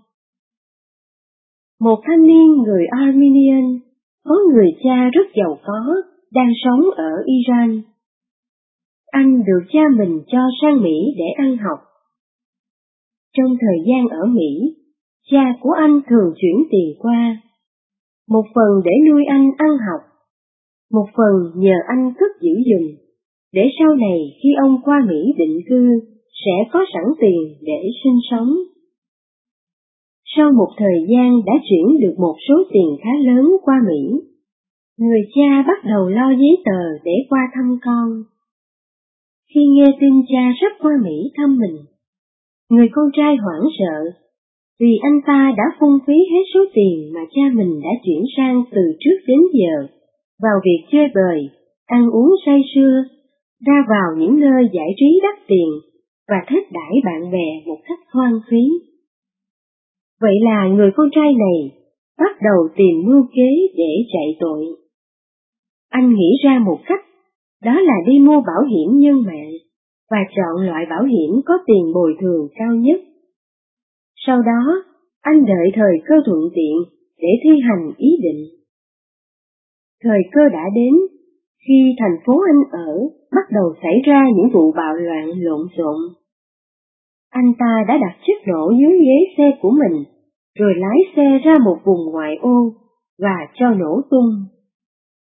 Speaker 9: Một thanh niên người Armenian có người cha rất giàu có đang sống ở Iran. Anh được cha mình cho sang Mỹ để ăn học. Trong thời gian ở Mỹ, cha của anh thường chuyển tiền qua, một phần để nuôi anh ăn học, một phần nhờ anh cất giữ giùm, để sau này khi ông qua Mỹ định cư sẽ có sẵn tiền để sinh sống. Sau một thời gian đã chuyển được một số tiền khá lớn qua Mỹ, người cha bắt đầu lo giấy tờ để qua thăm con. Khi nghe tin cha sắp qua Mỹ thăm mình, người con trai hoảng sợ, vì anh ta đã phung phí hết số tiền mà cha mình đã chuyển sang từ trước đến giờ vào việc chơi bời, ăn uống say sưa, ra vào những nơi giải trí đắt tiền và thết đãi bạn bè một cách hoang phí. Vậy là người con trai này bắt đầu tìm mưu kế để chạy tội. Anh nghĩ ra một cách, đó là đi mua bảo hiểm nhân mạng và chọn loại bảo hiểm có tiền bồi thường cao nhất. Sau đó, anh đợi thời cơ thuận tiện để thi hành ý định. Thời cơ đã đến, khi thành phố anh ở bắt đầu xảy ra những vụ bạo loạn lộn xộn. Anh ta đã đặt chất nổ dưới ghế xe của mình, rồi lái xe ra một vùng ngoại ô và cho nổ tung.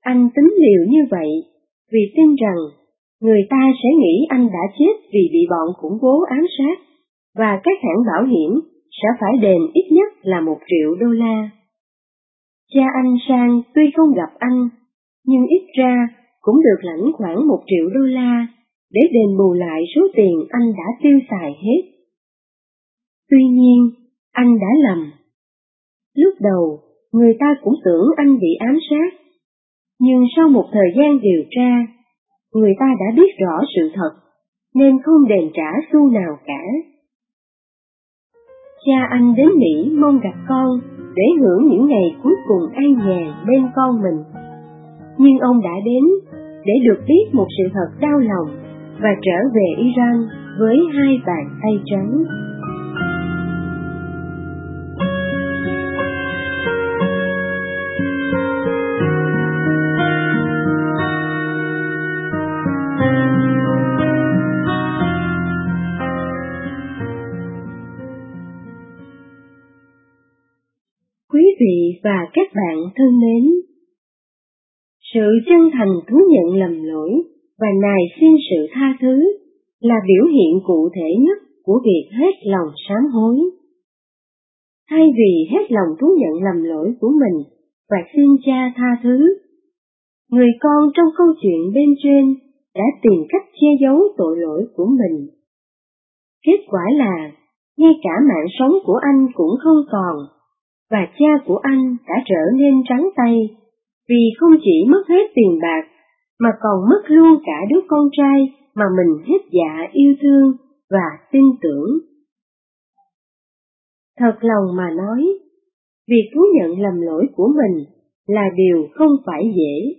Speaker 9: Anh tính liều như vậy vì tin rằng người ta sẽ nghĩ anh đã chết vì bị bọn khủng bố ám sát, và các hãng bảo hiểm sẽ phải đền ít nhất là một triệu đô la. Cha anh Sang tuy không gặp anh, nhưng ít ra cũng được lãnh khoảng một triệu đô la để đền bù lại số tiền anh đã tiêu xài hết. Tuy nhiên, anh đã lầm. Lúc đầu, người ta cũng tưởng anh bị ám sát, nhưng sau một thời gian điều tra, người ta đã biết rõ sự thật, nên không đền trả xu nào cả. Cha anh đến Mỹ mong gặp con để hưởng những ngày cuối cùng an nhàn bên con mình. Nhưng ông đã đến để được biết một sự thật đau lòng và trở về Iran với hai bàn tay trắng. Quý vị và các bạn thân mến, sự chân thành thú nhận lầm lỗi và nài xin sự tha thứ là biểu hiện cụ thể nhất của việc hết lòng sám hối. Thay vì hết lòng thú nhận lầm lỗi của mình và xin Cha tha thứ, người con trong câu chuyện bên trên đã tìm cách che giấu tội lỗi của mình. Kết quả là, ngay cả mạng sống của anh cũng không còn, và cha của anh đã trở nên trắng tay, vì không chỉ mất hết tiền bạc, mà còn mất luôn cả đứa con trai mà mình hết dạ yêu thương và tin tưởng. Thật lòng mà nói, việc thú nhận lầm lỗi của mình là điều không phải dễ.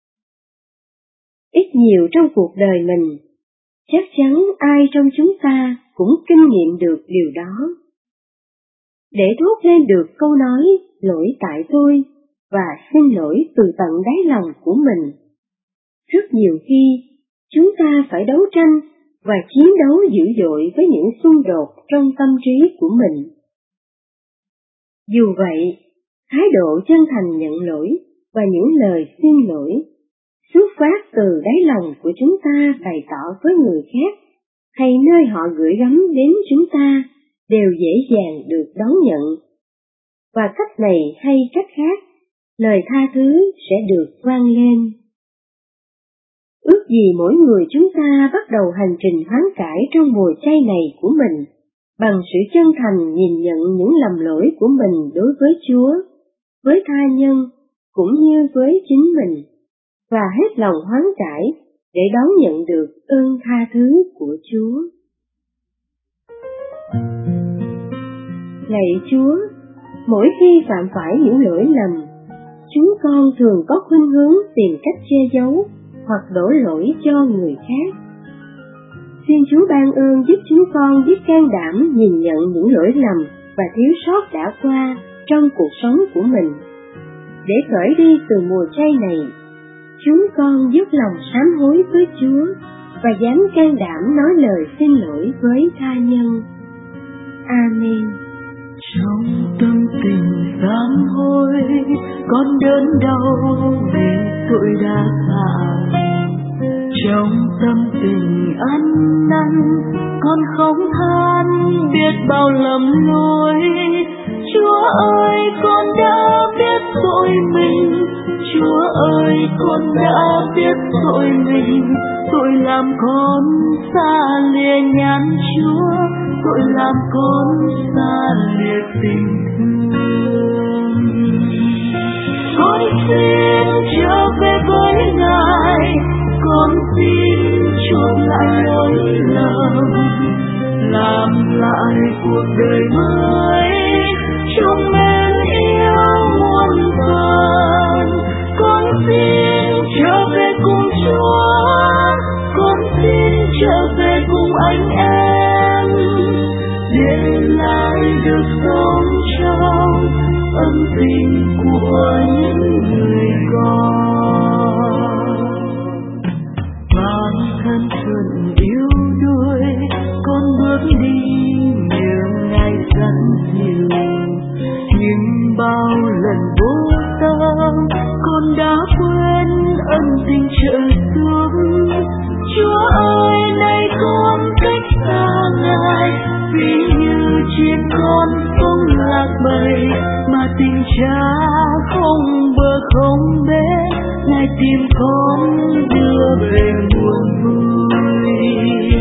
Speaker 9: Ít nhiều trong cuộc đời mình, chắc chắn ai trong chúng ta cũng kinh nghiệm được điều đó. Để thốt lên được câu nói lỗi tại tôi và xin lỗi từ tận đáy lòng của mình, rất nhiều khi chúng ta phải đấu tranh và chiến đấu dữ dội với những xung đột trong tâm trí của mình. Dù vậy, thái độ chân thành nhận lỗi và những lời xin lỗi xuất phát từ đáy lòng của chúng ta bày tỏ với người khác, hay nơi họ gửi gắm đến chúng ta, đều dễ dàng được đón nhận. Và cách này hay cách khác, lời tha thứ sẽ được vang lên. Ước gì mỗi người chúng ta bắt đầu hành trình hoán cải trong mùa chay này của mình, bằng sự chân thành nhìn nhận những lầm lỗi của mình đối với Chúa, với tha nhân, cũng như với chính mình, và hết lòng hoán cải để đón nhận được ơn tha thứ của Chúa. Lạy Chúa, mỗi khi phạm phải những lỗi lầm, chúng con thường có khuynh hướng tìm cách che giấu hoặc đổ lỗi cho người khác. Xin Chúa ban ơn giúp chúng con biết can đảm nhìn nhận những lỗi lầm và thiếu sót đã qua trong cuộc sống của mình. Để khởi đi từ mùa chay này, chúng con dốc lòng sám hối với Chúa và dám can đảm nói lời xin lỗi với tha nhân. Amen.
Speaker 4: Trong tâm tình sám hối, con đớn đau vì tội đã phạm. Trong tâm tình ăn năn, con không than biết bao lầm lỗi. Chúa ơi, con đã biết tội mình. Chúa ơi, con đã biết tội mình. Tội làm con xa lìa nhãn Chúa, tội làm con xa lìa tình thương. Con xin trở về với Ngài, con xin chuộc lại lỗi lầm, làm lại cuộc đời mới trong mến yêu muôn phần. Con xin trở về cùng Chúa, con xin trở về cùng anh em, để lại được sống trong ân tình của những người con. Bản thân thuận yêu đuổi, con bước đi như Ngài dẫn dìu. Nhưng bao lần vô tâm, con đã quên
Speaker 2: bầy, mà tình cha không bờ không bến, ngài tìm con đưa về buồn vui.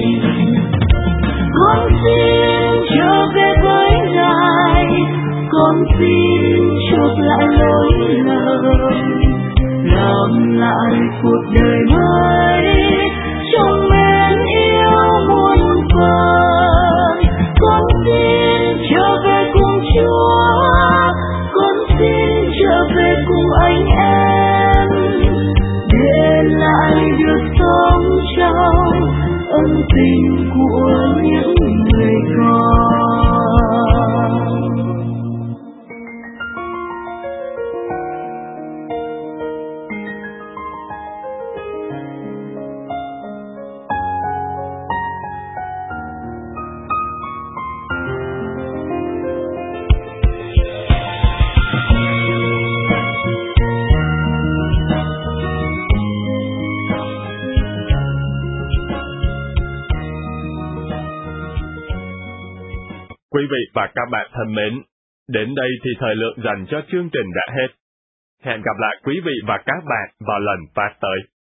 Speaker 2: Con xin trở về với ngài, con xin chuộc lại lỗi lầm, làm lại cuộc đời mới trong mến yêu muôn phần. Con xin trở về cùng Chúa, con xin trở về cùng anh em, để lại được sống trong ân tình của những người con.
Speaker 6: Quý vị và các bạn thân mến, đến đây thì thời lượng dành cho chương trình đã hết. Hẹn gặp lại quý vị và các bạn vào lần phát tới.